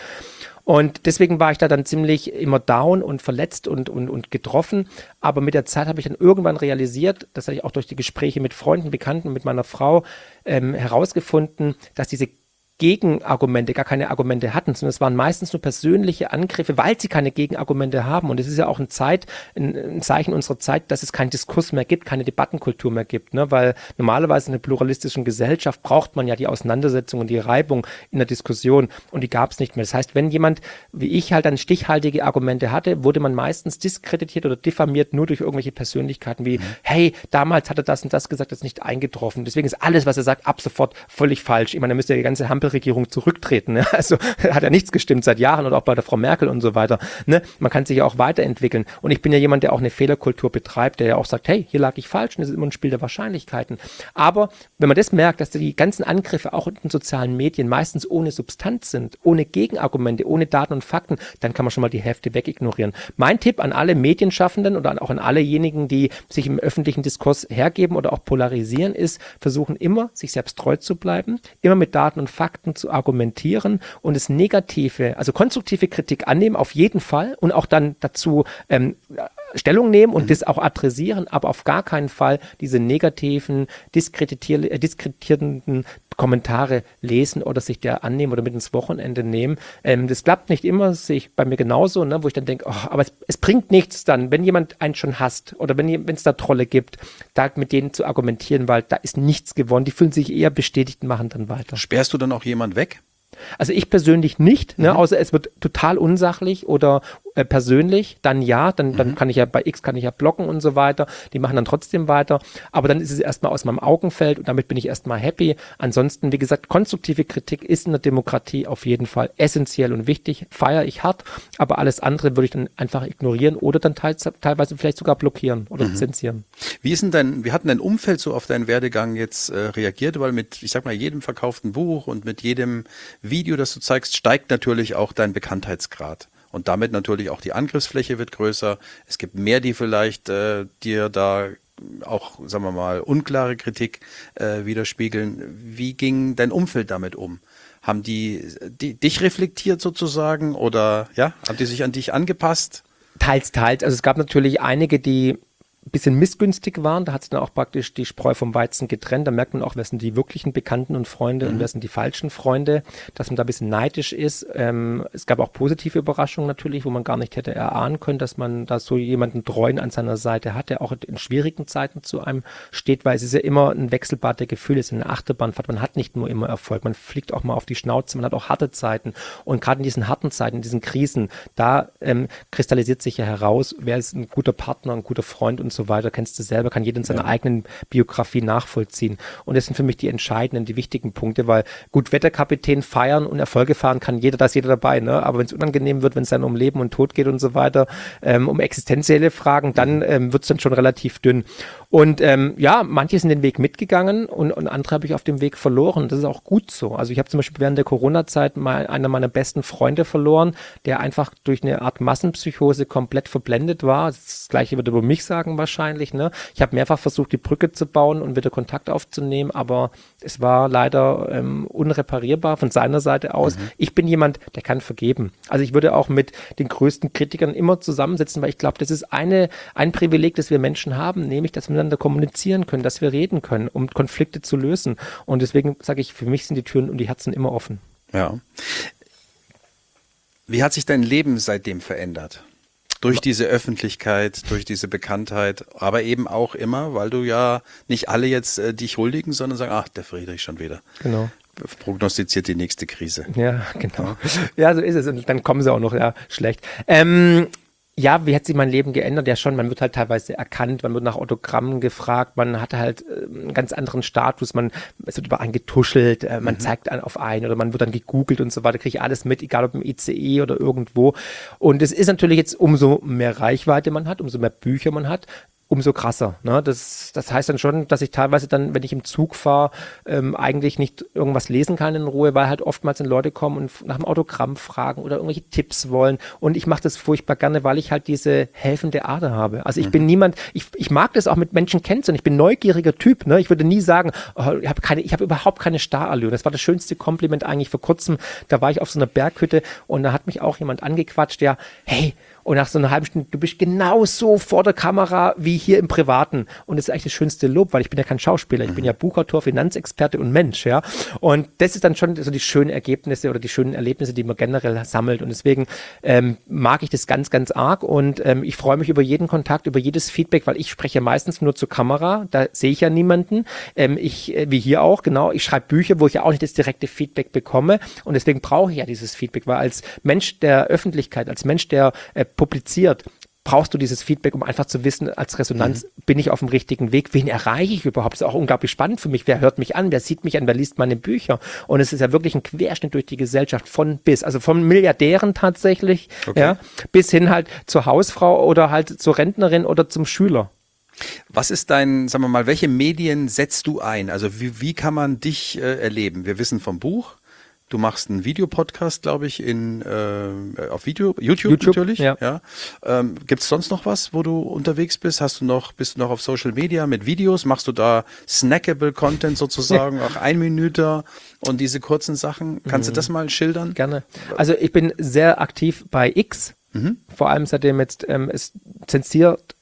Und deswegen war ich da dann ziemlich immer down und verletzt und, und, und getroffen. Aber mit der Zeit habe ich dann irgendwann realisiert, das hatte ich auch durch die Gespräche mit Freunden, Bekannten, mit meiner Frau ähm, herausgefunden, dass diese Gegenargumente, gar keine Argumente hatten, sondern es waren meistens nur persönliche Angriffe, weil sie keine Gegenargumente haben. Und es ist ja auch ein, Zeit, ein, ein Zeichen unserer Zeit, dass es keinen Diskurs mehr gibt, keine Debattenkultur mehr gibt. Ne? Weil normalerweise in einer pluralistischen Gesellschaft braucht man ja die Auseinandersetzung und die Reibung in der Diskussion. Und die gab es nicht mehr. Das heißt, wenn jemand, wie ich halt dann stichhaltige Argumente hatte, wurde man meistens diskreditiert oder diffamiert nur durch irgendwelche Persönlichkeiten wie, mhm. hey, damals hat er das und das gesagt, das ist nicht eingetroffen. Deswegen ist alles, was er sagt, ab sofort völlig falsch. Ich meine, da müsste ja die ganze Hampel Regierung zurücktreten. Ne? Also hat ja nichts gestimmt seit Jahren oder auch bei der Frau Merkel und so weiter. Ne? Man kann sich ja auch weiterentwickeln. Und ich bin ja jemand, der auch eine Fehlerkultur betreibt, der ja auch sagt, hey, hier lag ich falsch und das ist immer ein Spiel der Wahrscheinlichkeiten. Aber wenn man das merkt, dass die ganzen Angriffe auch in den sozialen Medien meistens ohne Substanz sind, ohne Gegenargumente, ohne Daten und Fakten, dann kann man schon mal die Hälfte wegignorieren. Mein Tipp an alle Medienschaffenden oder auch an allejenigen, die sich im öffentlichen Diskurs hergeben oder auch polarisieren, ist, versuchen immer, sich selbst treu zu bleiben, immer mit Daten und Fakten zu argumentieren und das Negative, also konstruktive Kritik annehmen, auf jeden Fall und auch dann dazu ähm, Stellung nehmen und mhm. das auch adressieren, aber auf gar keinen Fall diese negativen, diskreditier- äh, diskreditierenden Kommentare lesen oder sich der annehmen oder mit ins Wochenende nehmen. Ähm, das klappt nicht immer, das sehe ich bei mir genauso, ne, wo ich dann denke, oh, aber es, es bringt nichts dann, wenn jemand einen schon hasst oder wenn es da Trolle gibt, da mit denen zu argumentieren, weil da ist nichts gewonnen. Die fühlen sich eher bestätigt und machen dann weiter. Sperrst du dann auch jemand weg? Also ich persönlich nicht, ne, mhm. außer es wird total unsachlich oder äh, persönlich, dann ja, dann, dann mhm. kann ich ja bei X kann ich ja blocken und so weiter, die machen dann trotzdem weiter, aber dann ist es erstmal aus meinem Augenfeld und damit bin ich erstmal happy. Ansonsten, wie gesagt, konstruktive Kritik ist in der Demokratie auf jeden Fall essentiell und wichtig, feiere ich hart, aber alles andere würde ich dann einfach ignorieren oder dann teils, teilweise vielleicht sogar blockieren oder mhm. zensieren. Wie ist denn dein, wie hat denn dein Umfeld so auf deinen Werdegang jetzt äh, reagiert? Weil mit, ich sag mal, jedem verkauften Buch und mit jedem Video, das du zeigst, steigt natürlich auch dein Bekanntheitsgrad. Und damit natürlich auch die Angriffsfläche wird größer. Es gibt mehr, die vielleicht äh, dir da auch, sagen wir mal, unklare Kritik äh, widerspiegeln. Wie ging dein Umfeld damit um? Haben die, die dich reflektiert sozusagen oder ja, haben die sich an dich angepasst? Teils, teils. Also es gab natürlich einige, die ein bisschen missgünstig waren, da hat sich dann auch praktisch die Spreu vom Weizen getrennt, da merkt man auch, wer sind die wirklichen Bekannten und Freunde mhm. und wer sind die falschen Freunde, dass man da ein bisschen neidisch ist. Ähm, es gab auch positive Überraschungen natürlich, wo man gar nicht hätte erahnen können, dass man da so jemanden treuen an seiner Seite hat, der auch in schwierigen Zeiten zu einem steht, weil es ist ja immer ein Wechselbad der Gefühle, es ist eine Achterbahnfahrt, man hat nicht nur immer Erfolg, man fliegt auch mal auf die Schnauze, man hat auch harte Zeiten und gerade in diesen harten Zeiten, in diesen Krisen, da ähm, kristallisiert sich ja heraus, wer ist ein guter Partner, ein guter Freund und so weiter, kennst du selber, kann jeder in seiner ja. eigenen Biografie nachvollziehen. Und das sind für mich die entscheidenden, die wichtigen Punkte, weil gut, Wetterkapitän feiern und Erfolge fahren kann jeder, da ist jeder dabei, ne? Aber wenn es unangenehm wird, wenn es dann um Leben und Tod geht und so weiter, ähm, um existenzielle Fragen, dann ähm, wird es dann schon relativ dünn. Und ähm, ja, manche sind den Weg mitgegangen und, und andere habe ich auf dem Weg verloren. Das ist auch gut so. Also ich habe zum Beispiel während der Corona-Zeit mal einer meiner besten Freunde verloren, der einfach durch eine Art Massenpsychose komplett verblendet war. Das Gleiche würde über mich sagen wahrscheinlich. Ne? Ich habe mehrfach versucht, die Brücke zu bauen und wieder Kontakt aufzunehmen, aber es war leider ähm, unreparierbar von seiner Seite aus. Mhm. Ich bin jemand, der kann vergeben. Also ich würde auch mit den größten Kritikern immer zusammensetzen, weil ich glaube, das ist eine, ein Privileg, das wir Menschen haben, nämlich, dass wir miteinander kommunizieren können, dass wir reden können, um Konflikte zu lösen. Und deswegen sage ich, für mich sind die Türen und die Herzen immer offen. Ja. Wie hat sich dein Leben seitdem verändert? Durch diese Öffentlichkeit, durch diese Bekanntheit, aber eben auch immer, weil du ja nicht alle jetzt äh, dich huldigen, sondern sagen, ach, der Friedrich schon wieder. Genau. Prognostiziert die nächste Krise. Ja, genau. Ja, so ist es. Und dann kommen sie auch noch, ja, schlecht. Ähm, Ja, wie hat sich mein Leben geändert? Ja schon, man wird halt teilweise erkannt, man wird nach Autogrammen gefragt, man hat halt äh, einen ganz anderen Status, man es wird über einen getuschelt, äh, man mhm. zeigt einen auf einen oder man wird dann gegoogelt und so weiter, kriege ich alles mit, egal ob im I C E oder irgendwo. Und es ist natürlich jetzt, umso mehr Reichweite man hat, umso mehr Bücher man hat, umso krasser. Ne? Das, das heißt dann schon, dass ich teilweise dann, wenn ich im Zug fahre, ähm, eigentlich nicht irgendwas lesen kann in Ruhe, weil halt oftmals dann Leute kommen und nach einem Autogramm fragen oder irgendwelche Tipps wollen. Und ich mache das furchtbar gerne, weil ich halt diese helfende Ader habe. Also ich mhm. bin niemand, ich, ich mag das auch mit Menschen kennenzulernen. Ich bin ein neugieriger Typ. Ne? Ich würde nie sagen, oh, ich habe keine, ich habe überhaupt keine Starallüre. Das war das schönste Kompliment eigentlich vor kurzem. Da war ich auf so einer Berghütte und da hat mich auch jemand angequatscht, der, hey, und nach so einer halben Stunde, du bist genauso vor der Kamera wie hier im Privaten. Und das ist eigentlich das schönste Lob, weil ich bin ja kein Schauspieler. Ich bin ja Buchautor, Finanzexperte und Mensch, ja. Und das ist dann schon so die schönen Ergebnisse oder die schönen Erlebnisse, die man generell sammelt. Und deswegen ähm, mag ich das ganz, ganz arg. Und ähm, ich freue mich über jeden Kontakt, über jedes Feedback, weil ich spreche meistens nur zur Kamera. Da sehe ich ja niemanden. Ähm, ich, äh, wie hier auch, genau. Ich schreibe Bücher, wo ich ja auch nicht das direkte Feedback bekomme. Und deswegen brauche ich ja dieses Feedback, weil als Mensch der Öffentlichkeit, als Mensch, der äh, publiziert, brauchst du dieses Feedback, um einfach zu wissen, als Resonanz, mhm. bin ich auf dem richtigen Weg, wen erreiche ich überhaupt? Das ist auch unglaublich spannend für mich, wer hört mich an, wer sieht mich an, wer liest meine Bücher? Und es ist ja wirklich ein Querschnitt durch die Gesellschaft von bis, also von Milliardären tatsächlich, okay. ja, bis hin halt zur Hausfrau oder halt zur Rentnerin oder zum Schüler. Was ist dein, sagen wir mal, welche Medien setzt du ein? Also wie, wie kann man dich äh, erleben? Wir wissen vom Buch, du machst einen Videopodcast, glaube ich, in äh, auf Video, YouTube, YouTube natürlich. Ja. Ja. Ähm, gibt es sonst noch was, wo du unterwegs bist? Hast du noch, bist du noch auf Social Media mit Videos? Machst du da snackable Content sozusagen, ja. auch ein Minüter und diese kurzen Sachen? Kannst mhm. du das mal schildern? Gerne. Also ich bin sehr aktiv bei X, mhm. vor allem seitdem jetzt ähm, es zensiert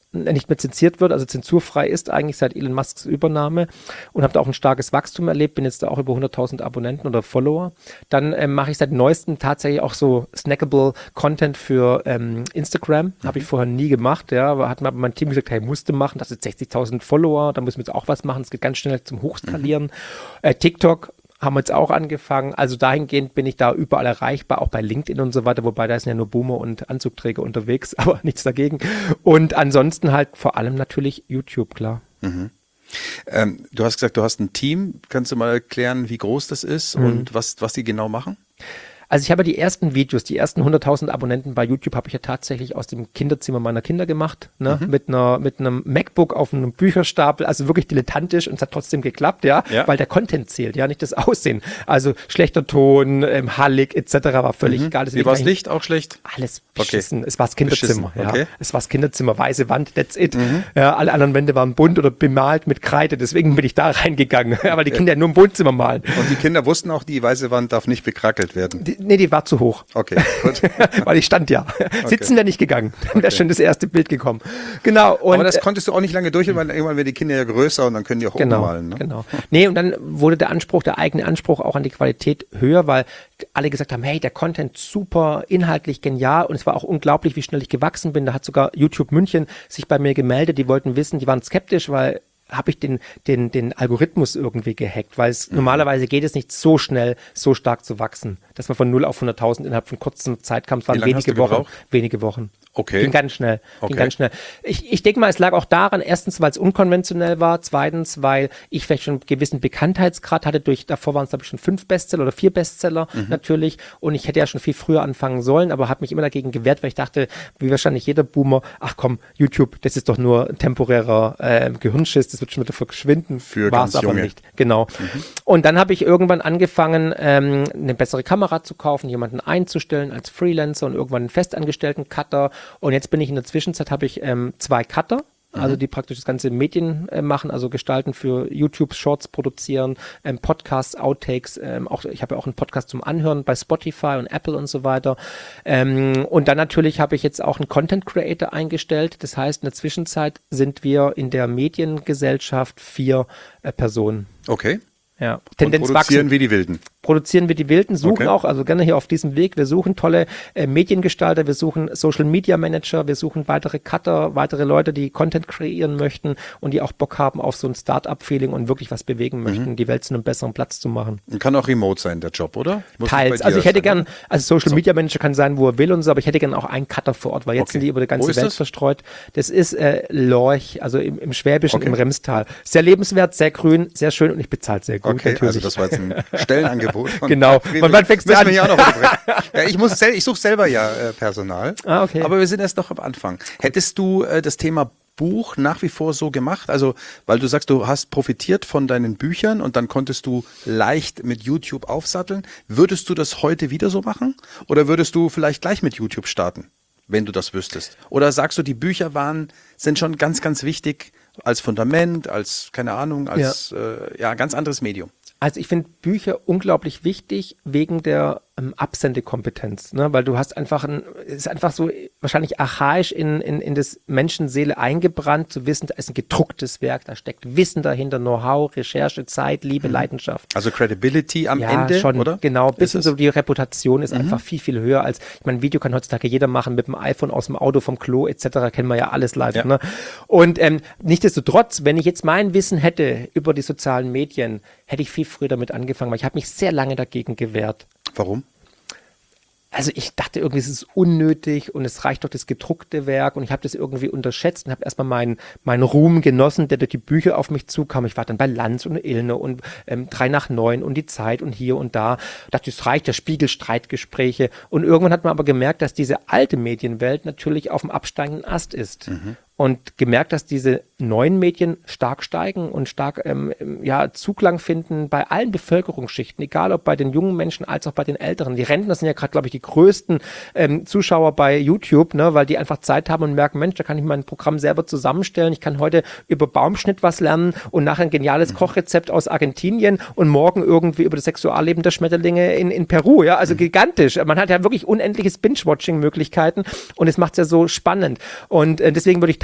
nicht mehr zensiert wird, also zensurfrei ist eigentlich seit Elon Musks Übernahme und habe da auch ein starkes Wachstum erlebt, bin jetzt da auch über hunderttausend Abonnenten oder Follower. Dann ähm, mache ich seit neuestem tatsächlich auch so snackable Content für ähm, Instagram, mhm. habe ich vorher nie gemacht, ja, aber hat mir mein Team gesagt, hey, musste machen, das sind sechzigtausend Follower, da müssen wir jetzt auch was machen, es geht ganz schnell zum Hochskalieren. Mhm. Äh, TikTok haben wir jetzt auch angefangen. Also dahingehend bin ich da überall erreichbar, auch bei LinkedIn und so weiter, wobei da sind ja nur Boomer und Anzugträger unterwegs, aber nichts dagegen. Und ansonsten halt vor allem natürlich YouTube, klar. Mhm. Ähm, du hast gesagt, du hast ein Team. Kannst du mal erklären, wie groß das ist mhm. und was, was die genau machen? Also ich habe die ersten Videos, die ersten hunderttausend Abonnenten bei YouTube habe ich ja tatsächlich aus dem Kinderzimmer meiner Kinder gemacht, ne? Mhm. Mit einer, mit einem MacBook auf einem Bücherstapel, also wirklich dilettantisch und es hat trotzdem geklappt, ja? ja, weil der Content zählt, ja, nicht das Aussehen. Also schlechter Ton, ähm, hallig et cetera war völlig mhm. egal. Wie war das Licht? Auch schlecht? Alles beschissen. Okay. Es war das Kinderzimmer, beschissen. Okay. ja. Es war das Kinderzimmer, weiße Wand, that's it. Mhm. Ja, alle anderen Wände waren bunt oder bemalt mit Kreide, deswegen bin ich da reingegangen, weil die Kinder ja nur im Wohnzimmer malen. Und die Kinder wussten auch, die weiße Wand darf nicht bekrackelt werden? Die, nee, die war zu hoch. Okay, gut. Weil ich stand ja. Okay. Sitzen wäre nicht gegangen. Dann wäre okay. schon das erste Bild gekommen. Genau. Und aber das konntest du auch nicht lange durchhalten, weil irgendwann werden die Kinder ja größer und dann können die auch genau, ummalen. Ne? Genau. Nee, und dann wurde der Anspruch, der eigene Anspruch auch an die Qualität höher, weil alle gesagt haben, hey, der Content super, inhaltlich genial und es war auch unglaublich, wie schnell ich gewachsen bin. Da hat sogar YouTube München sich bei mir gemeldet, die wollten wissen, die waren skeptisch, weil habe ich den, den, den Algorithmus irgendwie gehackt, weil es mhm. normalerweise geht es nicht so schnell, so stark zu wachsen, dass man von null auf hunderttausend innerhalb von kurzer Zeit kam. Es waren wenige Wochen. Wenige Wochen. Okay. Ging ganz schnell. Okay. Ging ganz schnell. Ich, ich denke mal, es lag auch daran, erstens, weil es unkonventionell war, zweitens, weil ich vielleicht schon einen gewissen Bekanntheitsgrad hatte durch, davor waren es glaube ich schon fünf Bestseller oder vier Bestseller mhm. natürlich und ich hätte ja schon viel früher anfangen sollen, aber habe mich immer dagegen gewehrt, weil ich dachte, wie wahrscheinlich jeder Boomer, ach komm, YouTube, das ist doch nur ein temporärer äh, Gehirnschiss, das wird schon wieder verschwinden. Für war es aber Junge. nicht. Genau. Mhm. Und dann habe ich irgendwann angefangen, ähm, eine bessere Kamera zu kaufen, jemanden einzustellen als Freelancer und irgendwann einen festangestellten Cutter. Und jetzt bin ich in der Zwischenzeit, habe ich ähm, zwei Cutter, also die praktisch das ganze Medien äh, machen, also gestalten für YouTube, Shorts produzieren, ähm, Podcasts, Outtakes, ähm, auch ich habe ja auch einen Podcast zum Anhören bei Spotify und Apple und so weiter. Ähm, und dann natürlich habe ich jetzt auch einen Content Creator eingestellt. Das heißt, in der Zwischenzeit sind wir in der Mediengesellschaft vier äh, Personen. Okay. Ja. Tendenz und produzieren wachsen. Wie die Wilden. Produzieren wir die Wilden, suchen okay. auch, also gerne hier auf diesem Weg, wir suchen tolle äh, Mediengestalter, wir suchen Social Media Manager, wir suchen weitere Cutter, weitere Leute, die Content kreieren möchten und die auch Bock haben auf so ein Start-up-Feeling und wirklich was bewegen möchten, mhm. die Welt zu einem besseren Platz zu machen. Und kann auch remote sein, der Job, oder? Muss Teils. Also ich hätte gern, also Social so. Media Manager kann sein, wo er will und so, aber ich hätte gern auch einen Cutter vor Ort, weil jetzt okay. sind die über die ganze Welt das? verstreut. Das ist äh, Lorch, also im, im Schwäbischen, okay. im Remstal. Sehr lebenswert, sehr grün, sehr schön und ich bezahle sehr gut. Okay, natürlich. Also das war jetzt ein Stellenangebot. Von genau. Und wann fängst du an? Auch noch ja, ich muss sel- ich suche selber ja äh, Personal. Ah, okay. Aber wir sind erst noch am Anfang. Hättest du äh, das Thema Buch nach wie vor so gemacht? Also, weil du sagst, du hast profitiert von deinen Büchern und dann konntest du leicht mit YouTube aufsatteln. Würdest du das heute wieder so machen? Oder würdest du vielleicht gleich mit YouTube starten, wenn du das wüsstest? Oder sagst du, die Bücher waren, sind schon ganz, ganz wichtig als Fundament, als, keine Ahnung, als ja, äh, ja ganz anderes Medium? Also ich finde Bücher unglaublich wichtig wegen der ähm, Absendekompetenz, ne? Weil du hast einfach ein, ist einfach so wahrscheinlich archaisch in, in, in das Menschenseele eingebrannt, zu wissen, da ist ein gedrucktes Werk, da steckt Wissen dahinter, Know-how, Recherche, Zeit, Liebe, mhm. Leidenschaft. Also Credibility am ja, Ende, schon, oder? Genau, bis so die Reputation ist mhm. einfach viel, viel höher als, ich meine, Video kann heutzutage jeder machen mit dem iPhone aus dem Auto, vom Klo et cetera, kennen wir ja alles leider. Ja. Ne? Und ähm, nichtsdestotrotz, wenn ich jetzt mein Wissen hätte über die sozialen Medien, hätte ich viel früher damit angefangen, weil ich habe mich sehr lange dagegen gewehrt. Warum? Also ich dachte irgendwie, es ist unnötig und es reicht doch das gedruckte Werk und ich habe das irgendwie unterschätzt und habe erstmal meinen meinen Ruhm genossen, der durch die Bücher auf mich zukam. Ich war dann bei Lanz und Illner und ähm, drei nach neun und die Zeit und hier und da. Ich dachte, es reicht, der Spiegel, Streitgespräche. Und irgendwann hat man aber gemerkt, dass diese alte Medienwelt natürlich auf dem absteigenden Ast ist. Mhm. Und gemerkt, dass diese neuen Medien stark steigen und stark ähm, ja, Zuklang finden bei allen Bevölkerungsschichten, egal ob bei den jungen Menschen als auch bei den Älteren. Die Rentner sind ja gerade, glaube ich, die größten ähm, Zuschauer bei YouTube, ne, weil die einfach Zeit haben und merken, Mensch, da kann ich mein Programm selber zusammenstellen. Ich kann heute über Baumschnitt was lernen und nachher ein geniales mhm. Kochrezept aus Argentinien und morgen irgendwie über das Sexualleben der Schmetterlinge in, in Peru. Ja, also mhm. gigantisch. Man hat ja wirklich unendliches Binge-Watching-Möglichkeiten und es macht es ja so spannend. Und äh, deswegen würde ich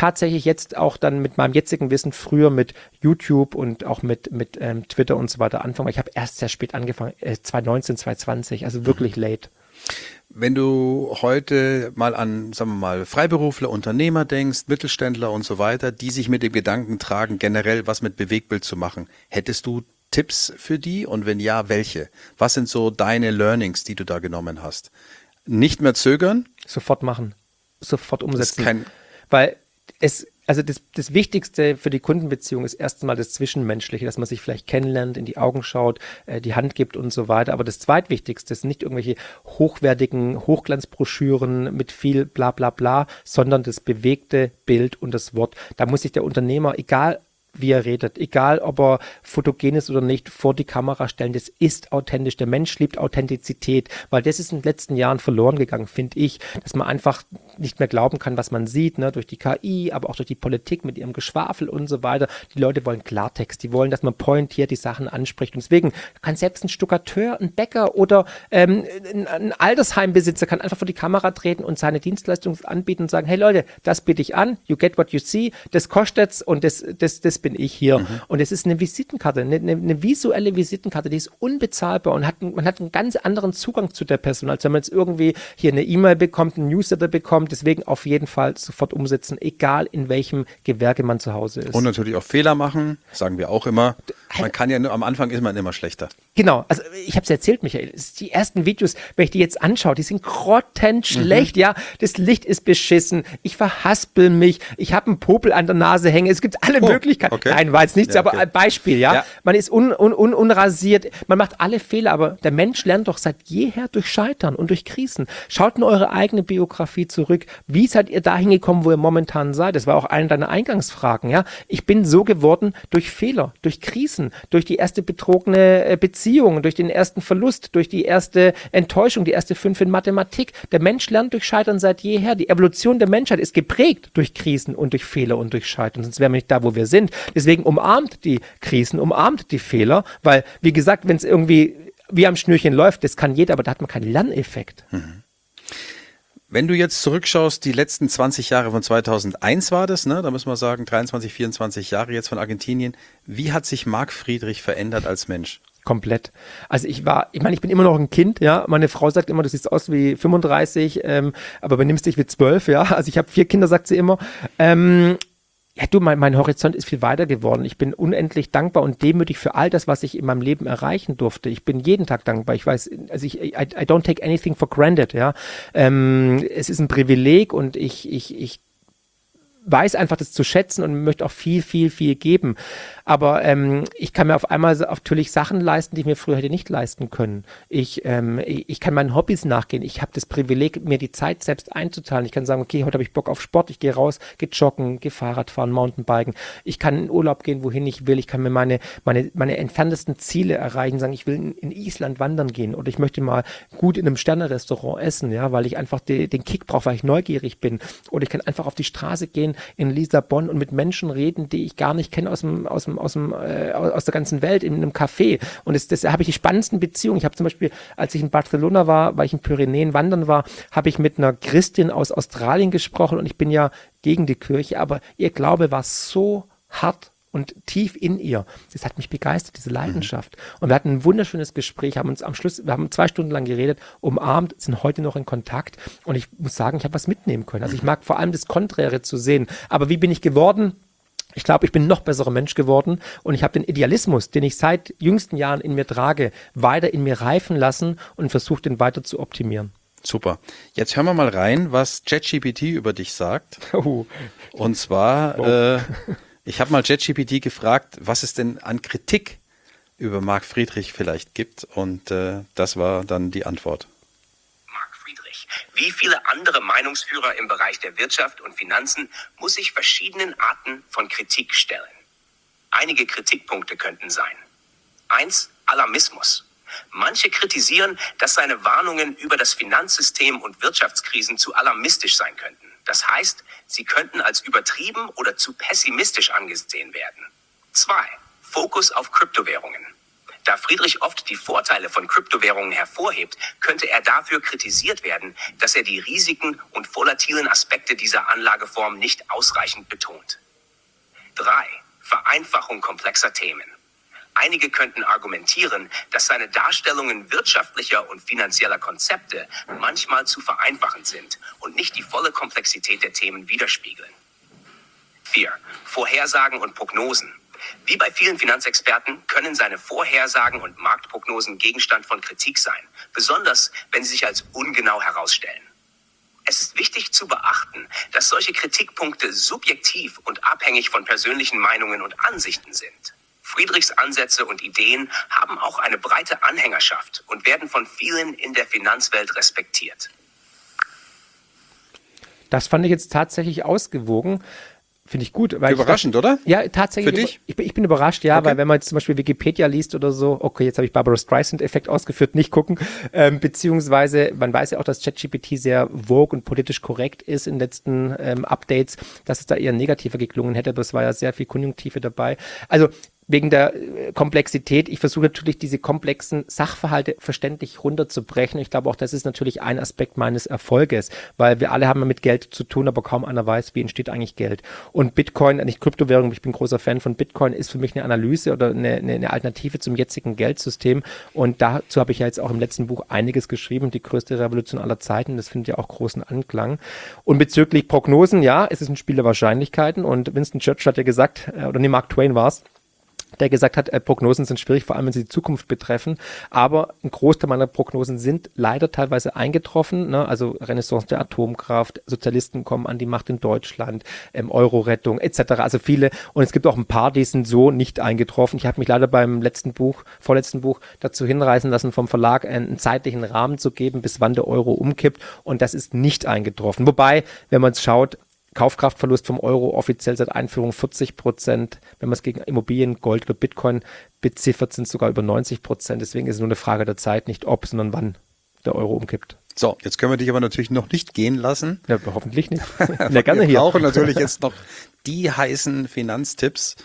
tatsächlich jetzt auch dann mit meinem jetzigen Wissen früher mit YouTube und auch mit, mit ähm, Twitter und so weiter anfangen. Ich habe erst sehr spät angefangen, äh, zwanzig neunzehn, zwanzig zwanzig, also wirklich late. Wenn du heute mal an, sagen wir mal, Freiberufler, Unternehmer denkst, Mittelständler und so weiter, die sich mit dem Gedanken tragen, generell was mit Bewegtbild zu machen, hättest du Tipps für die? Und wenn ja, welche? Was sind so deine Learnings, die du da genommen hast? Nicht mehr zögern? Sofort machen. Sofort umsetzen. Das ist kein Weil es, also das, das Wichtigste für die Kundenbeziehung ist erstmal das Zwischenmenschliche, dass man sich vielleicht kennenlernt, in die Augen schaut, äh, die Hand gibt und so weiter. Aber das Zweitwichtigste sind nicht irgendwelche hochwertigen Hochglanzbroschüren mit viel bla bla bla, sondern das bewegte Bild und das Wort. Da muss sich der Unternehmer, egal wie er redet, egal ob er fotogen ist oder nicht, vor die Kamera stellen. Das ist authentisch. Der Mensch liebt Authentizität, weil das ist in den letzten Jahren verloren gegangen, finde ich, dass man einfach nicht mehr glauben kann, was man sieht, ne? Durch die K I, aber auch durch die Politik mit ihrem Geschwafel und so weiter. Die Leute wollen Klartext, die wollen, dass man pointiert die Sachen anspricht. Und deswegen kann selbst ein Stuckateur, ein Bäcker oder ähm, ein, ein Altersheimbesitzer kann einfach vor die Kamera treten und seine Dienstleistung anbieten und sagen, hey Leute, das biete ich an, you get what you see, das kostet's und das, das, das bin ich hier. Mhm. Und es ist eine Visitenkarte, eine, eine visuelle Visitenkarte, die ist unbezahlbar und hat, man hat einen ganz anderen Zugang zu der Person, als wenn man jetzt irgendwie hier eine E-Mail bekommt, einen Newsletter bekommt. Deswegen auf jeden Fall sofort umsetzen, egal in welchem Gewerke man zu Hause ist. Und natürlich auch Fehler machen, sagen wir auch immer. Man kann ja nur, am Anfang ist man immer schlechter. Genau, also ich habe es erzählt, Michael, die ersten Videos, wenn ich die jetzt anschaue, die sind grottenschlecht, mhm. ja, das Licht ist beschissen, ich verhaspel mich, ich habe einen Popel an der Nase hängen, es gibt alle oh, Möglichkeiten. Okay. Nein, war jetzt nichts, ja, okay. aber ein Beispiel, ja, ja. man ist un, un, un, unrasiert, man macht alle Fehler, aber der Mensch lernt doch seit jeher durch Scheitern und durch Krisen. Schaut in eure eigene Biografie zurück, wie seid ihr dahin gekommen, wo ihr momentan seid? Das war auch eine deiner Eingangsfragen, ja. Ich bin so geworden durch Fehler, durch Krisen, durch die erste betrogene Beziehung, durch den ersten Verlust, durch die erste Enttäuschung, die erste fünf in Mathematik. Der Mensch lernt durch Scheitern seit jeher. Die Evolution der Menschheit ist geprägt durch Krisen und durch Fehler und durch Scheitern. Sonst wären wir nicht da, wo wir sind. Deswegen umarmt die Krisen, umarmt die Fehler, weil, wie gesagt, wenn es irgendwie wie am Schnürchen läuft, das kann jeder, aber da hat man keinen Lerneffekt. Mhm. Wenn du jetzt zurückschaust, die letzten zwanzig Jahre von zweitausendeins war das, ne? Da müssen wir sagen, dreiundzwanzig, vierundzwanzig Jahre jetzt von Argentinien. Wie hat sich Marc Friedrich verändert als Mensch? Komplett. Also ich war, ich meine, ich bin immer noch ein Kind, ja. Meine Frau sagt immer, du siehst aus wie fünfunddreißig, ähm, aber benimmst dich wie zwölf, ja. Also ich habe vier Kinder, sagt sie immer. Ähm, ja, du, mein, mein Horizont ist viel weiter geworden. Ich bin unendlich dankbar und demütig für all das, was ich in meinem Leben erreichen durfte. Ich bin jeden Tag dankbar. Ich weiß, also ich, I, I don't take anything for granted, ja. Ähm, es ist ein Privileg und ich, ich, ich weiß einfach das zu schätzen und möchte auch viel, viel, viel geben. Aber ähm, ich kann mir auf einmal natürlich Sachen leisten, die ich mir früher hätte nicht leisten können. Ich, ähm, ich, ich kann meinen Hobbys nachgehen. Ich habe das Privileg, mir die Zeit selbst einzuteilen. Ich kann sagen, okay, heute habe ich Bock auf Sport. Ich gehe raus, gehe joggen, gehe Fahrrad fahren, Mountainbiken. Ich kann in Urlaub gehen, wohin ich will. Ich kann mir meine, meine, meine entferntesten Ziele erreichen. Sagen, ich will in, in Island wandern gehen oder ich möchte mal gut in einem Sterne-Restaurant essen, ja, weil ich einfach die, den Kick brauche, weil ich neugierig bin. Oder ich kann einfach auf die Straße gehen in Lissabon und mit Menschen reden, die ich gar nicht kenne aus dem, aus dem, aus dem, äh, aus der ganzen Welt in einem Café. Und das, das habe ich die spannendsten Beziehungen. Ich habe zum Beispiel, als ich in Barcelona war, weil ich in Pyrenäen wandern war, habe ich mit einer Christin aus Australien gesprochen und ich bin ja gegen die Kirche, aber ihr Glaube war so hart und tief in ihr. Das hat mich begeistert, diese Leidenschaft. Mhm. Und wir hatten ein wunderschönes Gespräch, haben uns am Schluss, wir haben zwei Stunden lang geredet, umarmt, sind heute noch in Kontakt. Und ich muss sagen, ich habe was mitnehmen können. Also ich mag vor allem das Konträre zu sehen. Aber wie bin ich geworden? Ich glaube, ich bin ein noch besserer Mensch geworden und ich habe den Idealismus, den ich seit jüngsten Jahren in mir trage, weiter in mir reifen lassen und versuche, den weiter zu optimieren. Super. Jetzt hören wir mal rein, was ChatGPT über dich sagt. Oh. Und zwar... Oh. Äh, Ich habe mal ChatGPT gefragt, was es denn an Kritik über Marc Friedrich vielleicht gibt und äh, das war dann die Antwort. Marc Friedrich, wie viele andere Meinungsführer im Bereich der Wirtschaft und Finanzen, muss sich verschiedenen Arten von Kritik stellen. Einige Kritikpunkte könnten sein. Eins, Alarmismus. Manche kritisieren, dass seine Warnungen über das Finanzsystem und Wirtschaftskrisen zu alarmistisch sein könnten. Das heißt, sie könnten als übertrieben oder zu pessimistisch angesehen werden. Zwei, Fokus auf Kryptowährungen. Da Friedrich oft die Vorteile von Kryptowährungen hervorhebt, könnte er dafür kritisiert werden, dass er die Risiken und volatilen Aspekte dieser Anlageform nicht ausreichend betont. drei. Vereinfachung komplexer Themen. Einige könnten argumentieren, dass seine Darstellungen wirtschaftlicher und finanzieller Konzepte manchmal zu vereinfachend sind und nicht die volle Komplexität der Themen widerspiegeln. vier. Vorhersagen und Prognosen. Wie bei vielen Finanzexperten können seine Vorhersagen und Marktprognosen Gegenstand von Kritik sein, besonders wenn sie sich als ungenau herausstellen. Es ist wichtig zu beachten, dass solche Kritikpunkte subjektiv und abhängig von persönlichen Meinungen und Ansichten sind. Friedrichs Ansätze und Ideen haben auch eine breite Anhängerschaft und werden von vielen in der Finanzwelt respektiert. Das fand ich jetzt tatsächlich ausgewogen. Finde ich gut. Weil Überraschend, ich, oder? Ja, tatsächlich. Für dich? Ich bin, ich bin überrascht, ja, Okay. weil wenn man jetzt zum Beispiel Wikipedia liest oder so, okay, jetzt habe ich Barbara Streisand-Effekt ausgeführt, nicht gucken, ähm, beziehungsweise man weiß ja auch, dass ChatGPT sehr vogue und politisch korrekt ist in den letzten ähm, Updates, dass es da eher negativer geklungen hätte, aber es war ja sehr viel Konjunktive dabei. Also wegen der äh, Komplexität, ich versuche natürlich diese komplexen Sachverhalte verständlich runterzubrechen. Ich glaube auch, das ist natürlich ein Aspekt meines Erfolges, weil wir alle haben ja mit Geld zu tun, aber kaum einer weiß, wie entsteht eigentlich Geld. Und Bitcoin, nicht Kryptowährung, ich bin großer Fan von Bitcoin, ist für mich eine Analyse oder eine, eine, eine Alternative zum jetzigen Geldsystem. Und dazu habe ich ja jetzt auch im letzten Buch einiges geschrieben, die größte Revolution aller Zeiten. Das findet ja auch großen Anklang. Und bezüglich Prognosen, ja, es ist ein Spiel der Wahrscheinlichkeiten. Und Winston Churchill hat ja gesagt, äh, oder nee, Mark Twain war es, der gesagt hat, äh, Prognosen sind schwierig, vor allem wenn sie die Zukunft betreffen. Aber ein Großteil meiner Prognosen sind leider teilweise eingetroffen. Ne? Also Renaissance der Atomkraft, Sozialisten kommen an die Macht in Deutschland, ähm, Euro-Rettung et cetera. Also viele. Und es gibt auch ein paar, die sind so nicht eingetroffen. Ich habe mich leider beim letzten Buch, vorletzten Buch dazu hinreißen lassen, vom Verlag einen, einen zeitlichen Rahmen zu geben, bis wann der Euro umkippt. Und das ist nicht eingetroffen. Wobei, wenn man es schaut, Kaufkraftverlust vom Euro offiziell seit Einführung vierzig Prozent. Wenn man es gegen Immobilien, Gold oder Bitcoin beziffert, sind es sogar über neunzig Prozent. Deswegen ist es nur eine Frage der Zeit, nicht ob, sondern wann der Euro umkippt. So, jetzt können wir dich aber natürlich noch nicht gehen lassen. Ja, hoffentlich nicht. Ja, gerne wir hier. brauchen natürlich jetzt noch die heißen Finanztipps.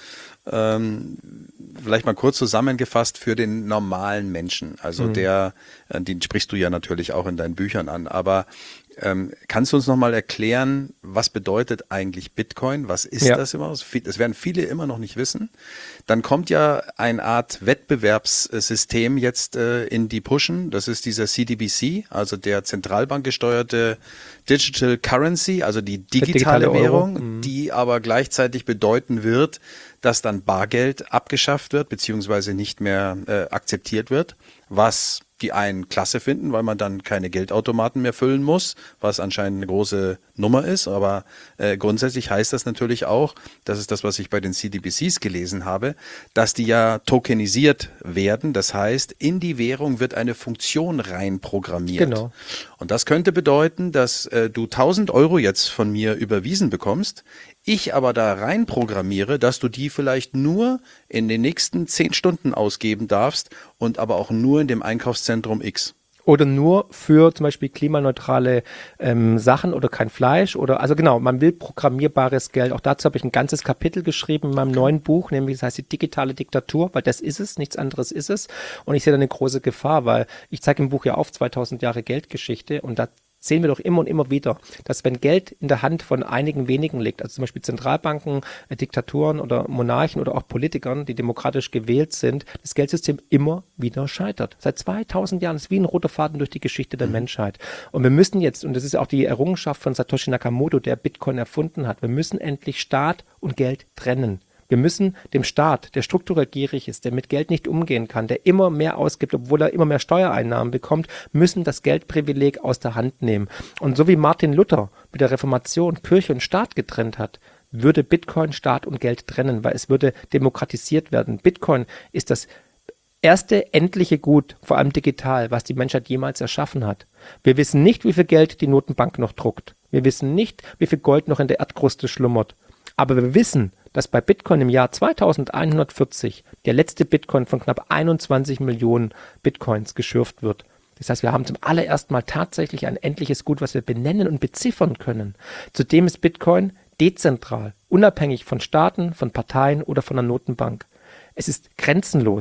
Ähm, vielleicht mal kurz zusammengefasst für den normalen Menschen. Also mhm. der, den sprichst du ja natürlich auch in deinen Büchern an, aber Ähm, kannst du uns nochmal erklären, was bedeutet eigentlich Bitcoin? Was ist ja. das überhaupt? Das werden viele immer noch nicht wissen. Dann kommt ja eine Art Wettbewerbssystem jetzt äh, in die Pushen. Das ist dieser C D B C, also der zentralbankgesteuerte Digital Currency, also die digitale, digitale Währung, mhm. die aber gleichzeitig bedeuten wird, dass dann Bargeld abgeschafft wird, beziehungsweise nicht mehr äh, akzeptiert wird, was die einen klasse finden, weil man dann keine Geldautomaten mehr füllen muss, was anscheinend eine große Nummer ist. Aber äh, grundsätzlich heißt das natürlich auch, das ist das, was ich bei den C D B Cs gelesen habe, dass die ja tokenisiert werden. Das heißt, in die Währung wird eine Funktion reinprogrammiert. Genau. Und das könnte bedeuten, dass äh, du tausend Euro jetzt von mir überwiesen bekommst, ich aber da rein programmiere, dass du die vielleicht nur in den nächsten zehn Stunden ausgeben darfst und aber auch nur in dem Einkaufszentrum X. Oder nur für zum Beispiel klimaneutrale ähm, Sachen oder kein Fleisch oder, also genau, man will programmierbares Geld. Auch dazu habe ich ein ganzes Kapitel geschrieben in meinem neuen Buch, nämlich das heißt die digitale Diktatur, weil das ist es, nichts anderes ist es. Und ich sehe da eine große Gefahr, weil ich zeige im Buch ja auf zweitausend Jahre Geldgeschichte und da sehen wir doch immer und immer wieder, dass wenn Geld in der Hand von einigen wenigen liegt, also zum Beispiel Zentralbanken, äh, Diktaturen oder Monarchen oder auch Politikern, die demokratisch gewählt sind, das Geldsystem immer wieder scheitert. Seit zweitausend Jahren, das ist wie ein roter Faden durch die Geschichte der mhm. Menschheit. Und wir müssen jetzt, und das ist auch die Errungenschaft von Satoshi Nakamoto, der Bitcoin erfunden hat, wir müssen endlich Staat und Geld trennen. Wir müssen dem Staat, der strukturell gierig ist, der mit Geld nicht umgehen kann, der immer mehr ausgibt, obwohl er immer mehr Steuereinnahmen bekommt, müssen das Geldprivileg aus der Hand nehmen. Und so wie Martin Luther mit der Reformation Kirche und Staat getrennt hat, würde Bitcoin Staat und Geld trennen, weil es würde demokratisiert werden. Bitcoin ist das erste endliche Gut, vor allem digital, was die Menschheit jemals erschaffen hat. Wir wissen nicht, wie viel Geld die Notenbank noch druckt. Wir wissen nicht, wie viel Gold noch in der Erdkruste schlummert. Aber wir wissen, dass bei Bitcoin im Jahr zweitausendeinhundertvierzig der letzte Bitcoin von knapp einundzwanzig Millionen Bitcoins geschürft wird. Das heißt, wir haben zum allerersten Mal tatsächlich ein endliches Gut, was wir benennen und beziffern können. Zudem ist Bitcoin dezentral, unabhängig von Staaten, von Parteien oder von der Notenbank. Es ist grenzenlos.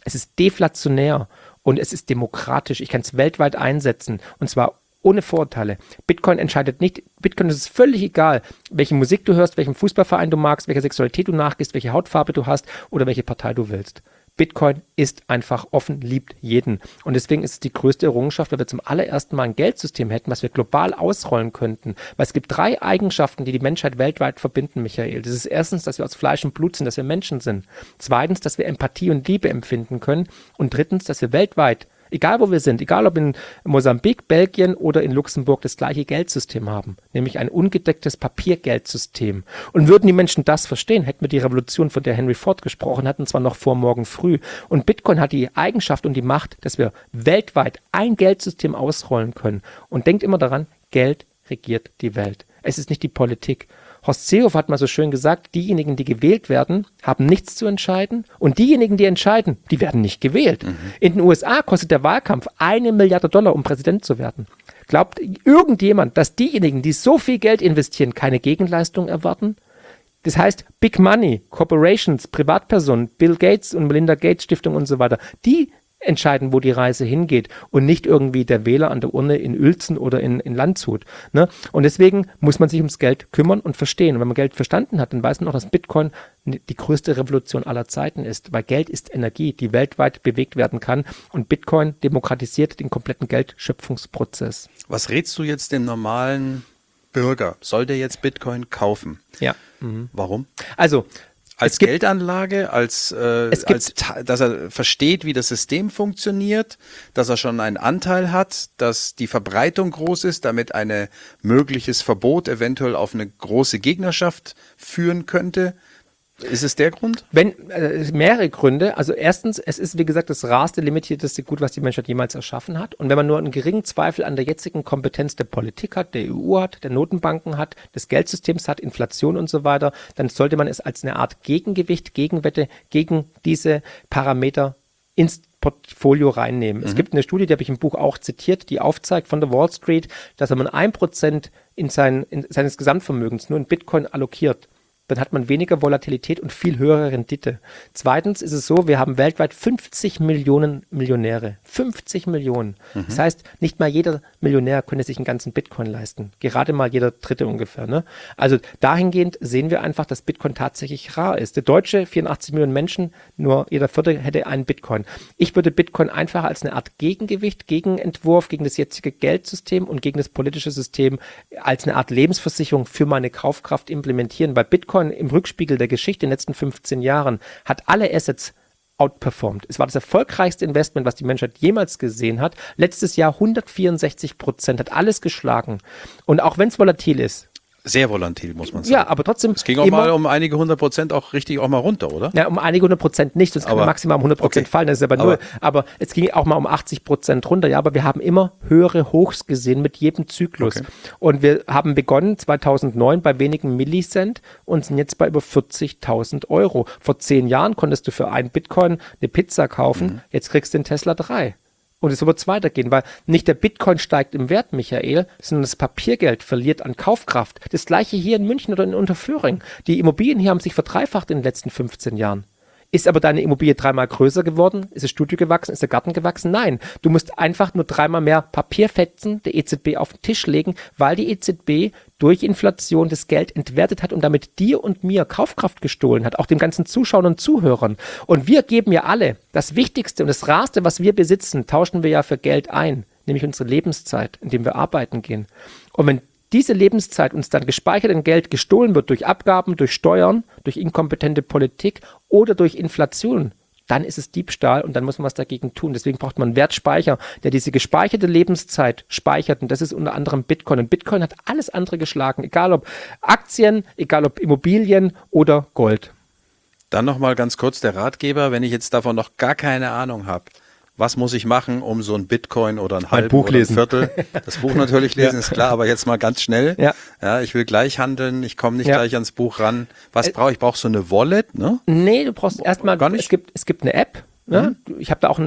Es ist deflationär und es ist demokratisch. Ich kann es weltweit einsetzen und zwar ohne Vorurteile. Bitcoin entscheidet nicht, Bitcoin ist es völlig egal, welche Musik du hörst, welchen Fußballverein du magst, welcher Sexualität du nachgehst, welche Hautfarbe du hast oder welche Partei du willst. Bitcoin ist einfach offen, liebt jeden. Und deswegen ist es die größte Errungenschaft, weil wir zum allerersten Mal ein Geldsystem hätten, was wir global ausrollen könnten. Weil es gibt drei Eigenschaften, die die Menschheit weltweit verbinden, Michael. Das ist erstens, dass wir aus Fleisch und Blut sind, dass wir Menschen sind. Zweitens, dass wir Empathie und Liebe empfinden können. Und drittens, dass wir weltweit, egal wo wir sind, egal ob in Mosambik, Belgien oder in Luxemburg, das gleiche Geldsystem haben, nämlich ein ungedecktes Papiergeldsystem. Und würden die Menschen das verstehen, hätten wir die Revolution, von der Henry Ford gesprochen hat, und zwar noch vor morgen früh. Und Bitcoin hat die Eigenschaft und die Macht, dass wir weltweit ein Geldsystem ausrollen können. Und denkt immer daran, Geld regiert die Welt. Es ist nicht die Politik. Horst Seehofer hat mal so schön gesagt, diejenigen, die gewählt werden, haben nichts zu entscheiden und diejenigen, die entscheiden, die werden nicht gewählt. Mhm. In den U S A kostet der Wahlkampf eine Milliarde Dollar, um Präsident zu werden. Glaubt irgendjemand, dass diejenigen, die so viel Geld investieren, keine Gegenleistung erwarten? Das heißt, Big Money, Corporations, Privatpersonen, Bill Gates und Melinda Gates Stiftung und so weiter, die entscheiden, wo die Reise hingeht und nicht irgendwie der Wähler an der Urne in Uelzen oder in, in Landshut. Ne? Und deswegen muss man sich ums Geld kümmern und verstehen. Und wenn man Geld verstanden hat, dann weiß man auch, dass Bitcoin die größte Revolution aller Zeiten ist, weil Geld ist Energie, die weltweit bewegt werden kann und Bitcoin demokratisiert den kompletten Geldschöpfungsprozess. Was rätst du jetzt dem normalen Bürger? Soll der jetzt Bitcoin kaufen? Ja. Mhm. Warum? Also, Als gibt, Geldanlage, als, äh, es als dass er versteht, wie das System funktioniert, dass er schon einen Anteil hat, dass die Verbreitung groß ist, damit ein mögliches Verbot eventuell auf eine große Gegnerschaft führen könnte. Ist es der Grund? Wenn äh, mehrere Gründe. Also erstens, es ist wie gesagt das rarste, limitierteste Gut, was die Menschheit jemals erschaffen hat. Und wenn man nur einen geringen Zweifel an der jetzigen Kompetenz der Politik hat, der E U hat, der Notenbanken hat, des Geldsystems hat, Inflation und so weiter, dann sollte man es als eine Art Gegengewicht, Gegenwette gegen diese Parameter ins Portfolio reinnehmen. Mhm. Es gibt eine Studie, die habe ich im Buch auch zitiert, die aufzeigt von der Wall Street, dass wenn man ein Prozent in sein, in seines Gesamtvermögens nur in Bitcoin allokiert, dann hat man weniger Volatilität und viel höhere Rendite. Zweitens ist es so, wir haben weltweit fünfzig Millionen Millionäre. fünfzig Millionen. Mhm. Das heißt, nicht mal jeder Millionär könnte sich einen ganzen Bitcoin leisten. Gerade mal jeder Dritte ungefähr. Ne? Also dahingehend sehen wir einfach, dass Bitcoin tatsächlich rar ist. Der Deutsche, vierundachtzig Millionen Menschen, nur jeder Vierte hätte einen Bitcoin. Ich würde Bitcoin einfach als eine Art Gegengewicht, Gegenentwurf gegen das jetzige Geldsystem und gegen das politische System als eine Art Lebensversicherung für meine Kaufkraft implementieren, weil Bitcoin im Rückspiegel der Geschichte in den letzten fünfzehn Jahren hat alle Assets outperformed. Es war das erfolgreichste Investment, was die Menschheit jemals gesehen hat. Letztes Jahr hundertvierundsechzig Prozent, hat alles geschlagen. Und auch wenn es volatil ist, sehr volatil, muss man sagen. Ja, aber trotzdem. Es ging auch mal um einige hundert Prozent auch richtig auch mal runter, oder? Ja, um einige hundert Prozent nicht, sonst kann man maximal um hundert Prozent okay. fallen, das ist aber null. Aber, aber es ging auch mal um achtzig Prozent runter, ja, aber wir haben immer höhere Hochs gesehen mit jedem Zyklus. Okay. Und wir haben begonnen zweitausendneun bei wenigen Millicent und sind jetzt bei über vierzigtausend Euro. Vor zehn Jahren konntest du für einen Bitcoin eine Pizza kaufen, mhm. jetzt kriegst du den Tesla drei. Und es wird weitergehen, weil nicht der Bitcoin steigt im Wert, Michael, sondern das Papiergeld verliert an Kaufkraft. Das gleiche hier in München oder in Unterföhring. Die Immobilien hier haben sich verdreifacht in den letzten fünfzehn Jahren. Ist aber deine Immobilie dreimal größer geworden? Ist das Studio gewachsen? Ist der Garten gewachsen? Nein. Du musst einfach nur dreimal mehr Papierfetzen der E Z B auf den Tisch legen, weil die E Z B durch Inflation das Geld entwertet hat und damit dir und mir Kaufkraft gestohlen hat, auch den ganzen Zuschauern und Zuhörern. Und wir geben ja alle das Wichtigste und das Rarste, was wir besitzen, tauschen wir ja für Geld ein, nämlich unsere Lebenszeit, indem wir arbeiten gehen. Und wenn diese Lebenszeit uns dann gespeichert in Geld gestohlen wird durch Abgaben, durch Steuern, durch inkompetente Politik oder durch Inflation, dann ist es Diebstahl und dann muss man was dagegen tun. Deswegen braucht man einen Wertspeicher, der diese gespeicherte Lebenszeit speichert und das ist unter anderem Bitcoin. Und Bitcoin hat alles andere geschlagen, egal ob Aktien, egal ob Immobilien oder Gold. Dann nochmal ganz kurz der Ratgeber, wenn ich jetzt davon noch gar keine Ahnung habe. Was muss ich machen, um so ein Bitcoin oder ein halb oder ein Viertel, das Buch natürlich lesen, ja. ist klar, aber jetzt mal ganz schnell. Ja, ja ich will gleich handeln, ich komme nicht ja. gleich ans Buch ran. Was brauche ich? Ich brauche so eine Wallet, ne? Nee, du brauchst erstmal, es gibt, es gibt eine App. Ne? Mhm. Ich habe da auch, ein, auch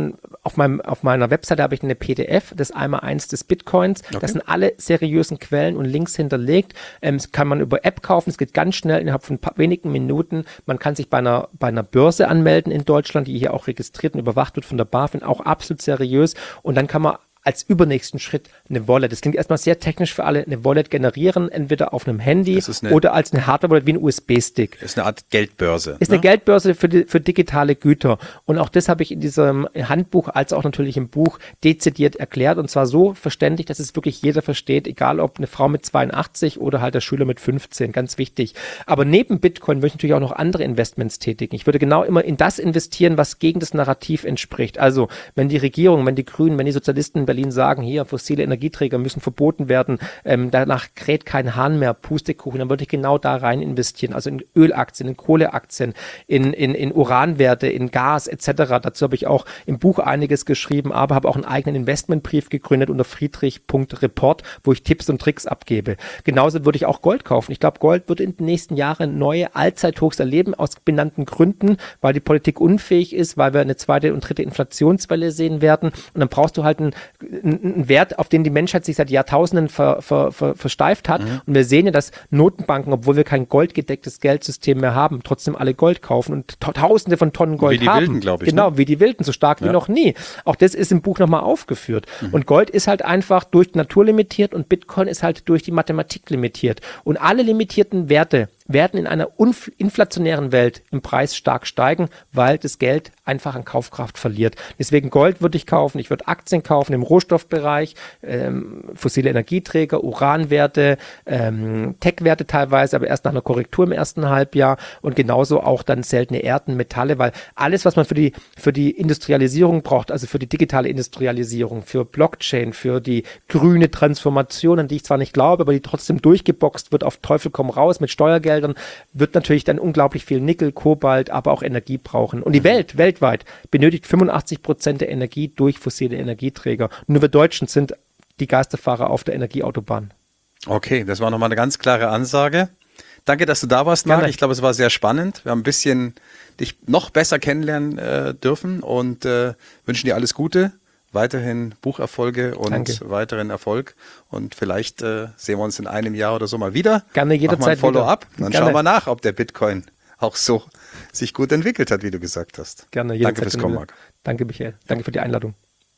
auf meinem, auf meiner Webseite habe ich eine P D F, das Einmaleins des Bitcoins. Okay. Das sind alle seriösen Quellen und Links hinterlegt. Ähm, das kann man über App kaufen. Es geht ganz schnell innerhalb von ein paar wenigen Minuten. Man kann sich bei einer, bei einer Börse anmelden in Deutschland, die hier auch registriert und überwacht wird von der BaFin, auch absolut seriös. Und dann kann man als übernächsten Schritt eine Wallet. Das klingt erstmal sehr technisch für alle. Eine Wallet generieren, entweder auf einem Handy eine, oder als eine Hardware-Wallet wie ein U S B-Stick. Ist eine Art Geldbörse. Ist ne? eine Geldbörse für, die, für digitale Güter. Und auch das habe ich in diesem Handbuch als auch natürlich im Buch dezidiert erklärt. Und zwar so verständlich, dass es wirklich jeder versteht, egal ob eine Frau mit zweiundachtzig oder halt der Schüler mit fünfzehn. Ganz wichtig. Aber neben Bitcoin würde ich natürlich auch noch andere Investments tätigen. Ich würde genau immer in das investieren, was gegen das Narrativ entspricht. Also, wenn die Regierung, wenn die Grünen, wenn die Sozialisten in Berlin sagen, hier, fossile Energieträger müssen verboten werden, ähm, danach kräht kein Hahn mehr, Pustekuchen, dann würde ich genau da rein investieren, also in Ölaktien, in Kohleaktien, in, in, in Uranwerte, in Gas et cetera. Dazu habe ich auch im Buch einiges geschrieben, aber habe auch einen eigenen Investmentbrief gegründet unter friedrich Punkt report, wo ich Tipps und Tricks abgebe. Genauso würde ich auch Gold kaufen. Ich glaube, Gold wird in den nächsten Jahren neue Allzeithochs erleben, aus benannten Gründen, weil die Politik unfähig ist, weil wir eine zweite und dritte Inflationswelle sehen werden. Und dann brauchst du halt einen ein Wert, auf den die Menschheit sich seit Jahrtausenden ver, ver, ver, versteift hat. Mhm. Und wir sehen ja, dass Notenbanken, obwohl wir kein goldgedecktes Geldsystem mehr haben, trotzdem alle Gold kaufen und tausende von Tonnen Gold haben. Wie die haben. Wilden, glaube ich. Genau, ne? Wie die Wilden, so stark ja. wie noch nie. Auch das ist im Buch nochmal aufgeführt. Mhm. Und Gold ist halt einfach durch die Natur limitiert und Bitcoin ist halt durch die Mathematik limitiert. Und alle limitierten Werte werden in einer inflationären Welt im Preis stark steigen, weil das Geld einfach an Kaufkraft verliert. Deswegen Gold würde ich kaufen, ich würde Aktien kaufen im Rohstoffbereich, ähm, fossile Energieträger, Uranwerte, ähm, Tech-Werte teilweise, aber erst nach einer Korrektur im ersten Halbjahr und genauso auch dann seltene Erden, Metalle, weil alles, was man für die, für die Industrialisierung braucht, also für die digitale Industrialisierung, für Blockchain, für die grüne Transformation, an die ich zwar nicht glaube, aber die trotzdem durchgeboxt wird auf Teufel komm raus mit Steuergeld, wird natürlich dann unglaublich viel Nickel, Kobalt, aber auch Energie brauchen. Und die Welt, weltweit, benötigt fünfundachtzig Prozent der Energie durch fossile Energieträger. Nur wir Deutschen sind die Geisterfahrer auf der Energieautobahn. Okay, das war nochmal eine ganz klare Ansage. Danke, dass du da warst, Marc. Ich glaube, es war sehr spannend. Wir haben ein bisschen dich noch besser kennenlernen äh, dürfen und äh, wünschen dir alles Gute. Weiterhin Bucherfolge und Danke. Weiteren Erfolg. Und vielleicht äh, sehen wir uns in einem Jahr oder so mal wieder. Gerne jederzeit wieder. Follow-up. Dann Gerne. Schauen wir nach, ob der Bitcoin auch so sich gut entwickelt hat, wie du gesagt hast. Gerne jederzeit. Danke fürs Kommen, Marc. Danke, Michael. Danke für die Einladung.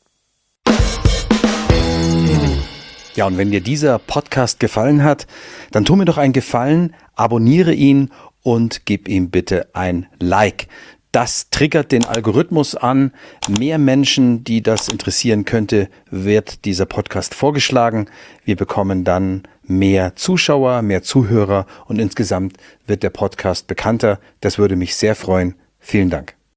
Ja, und wenn dir dieser Podcast gefallen hat, dann tu mir doch einen Gefallen, abonniere ihn und gib ihm bitte ein Like. Das triggert den Algorithmus an. Mehr Menschen, die das interessieren könnte, wird dieser Podcast vorgeschlagen. Wir bekommen dann mehr Zuschauer, mehr Zuhörer und insgesamt wird der Podcast bekannter. Das würde mich sehr freuen. Vielen Dank.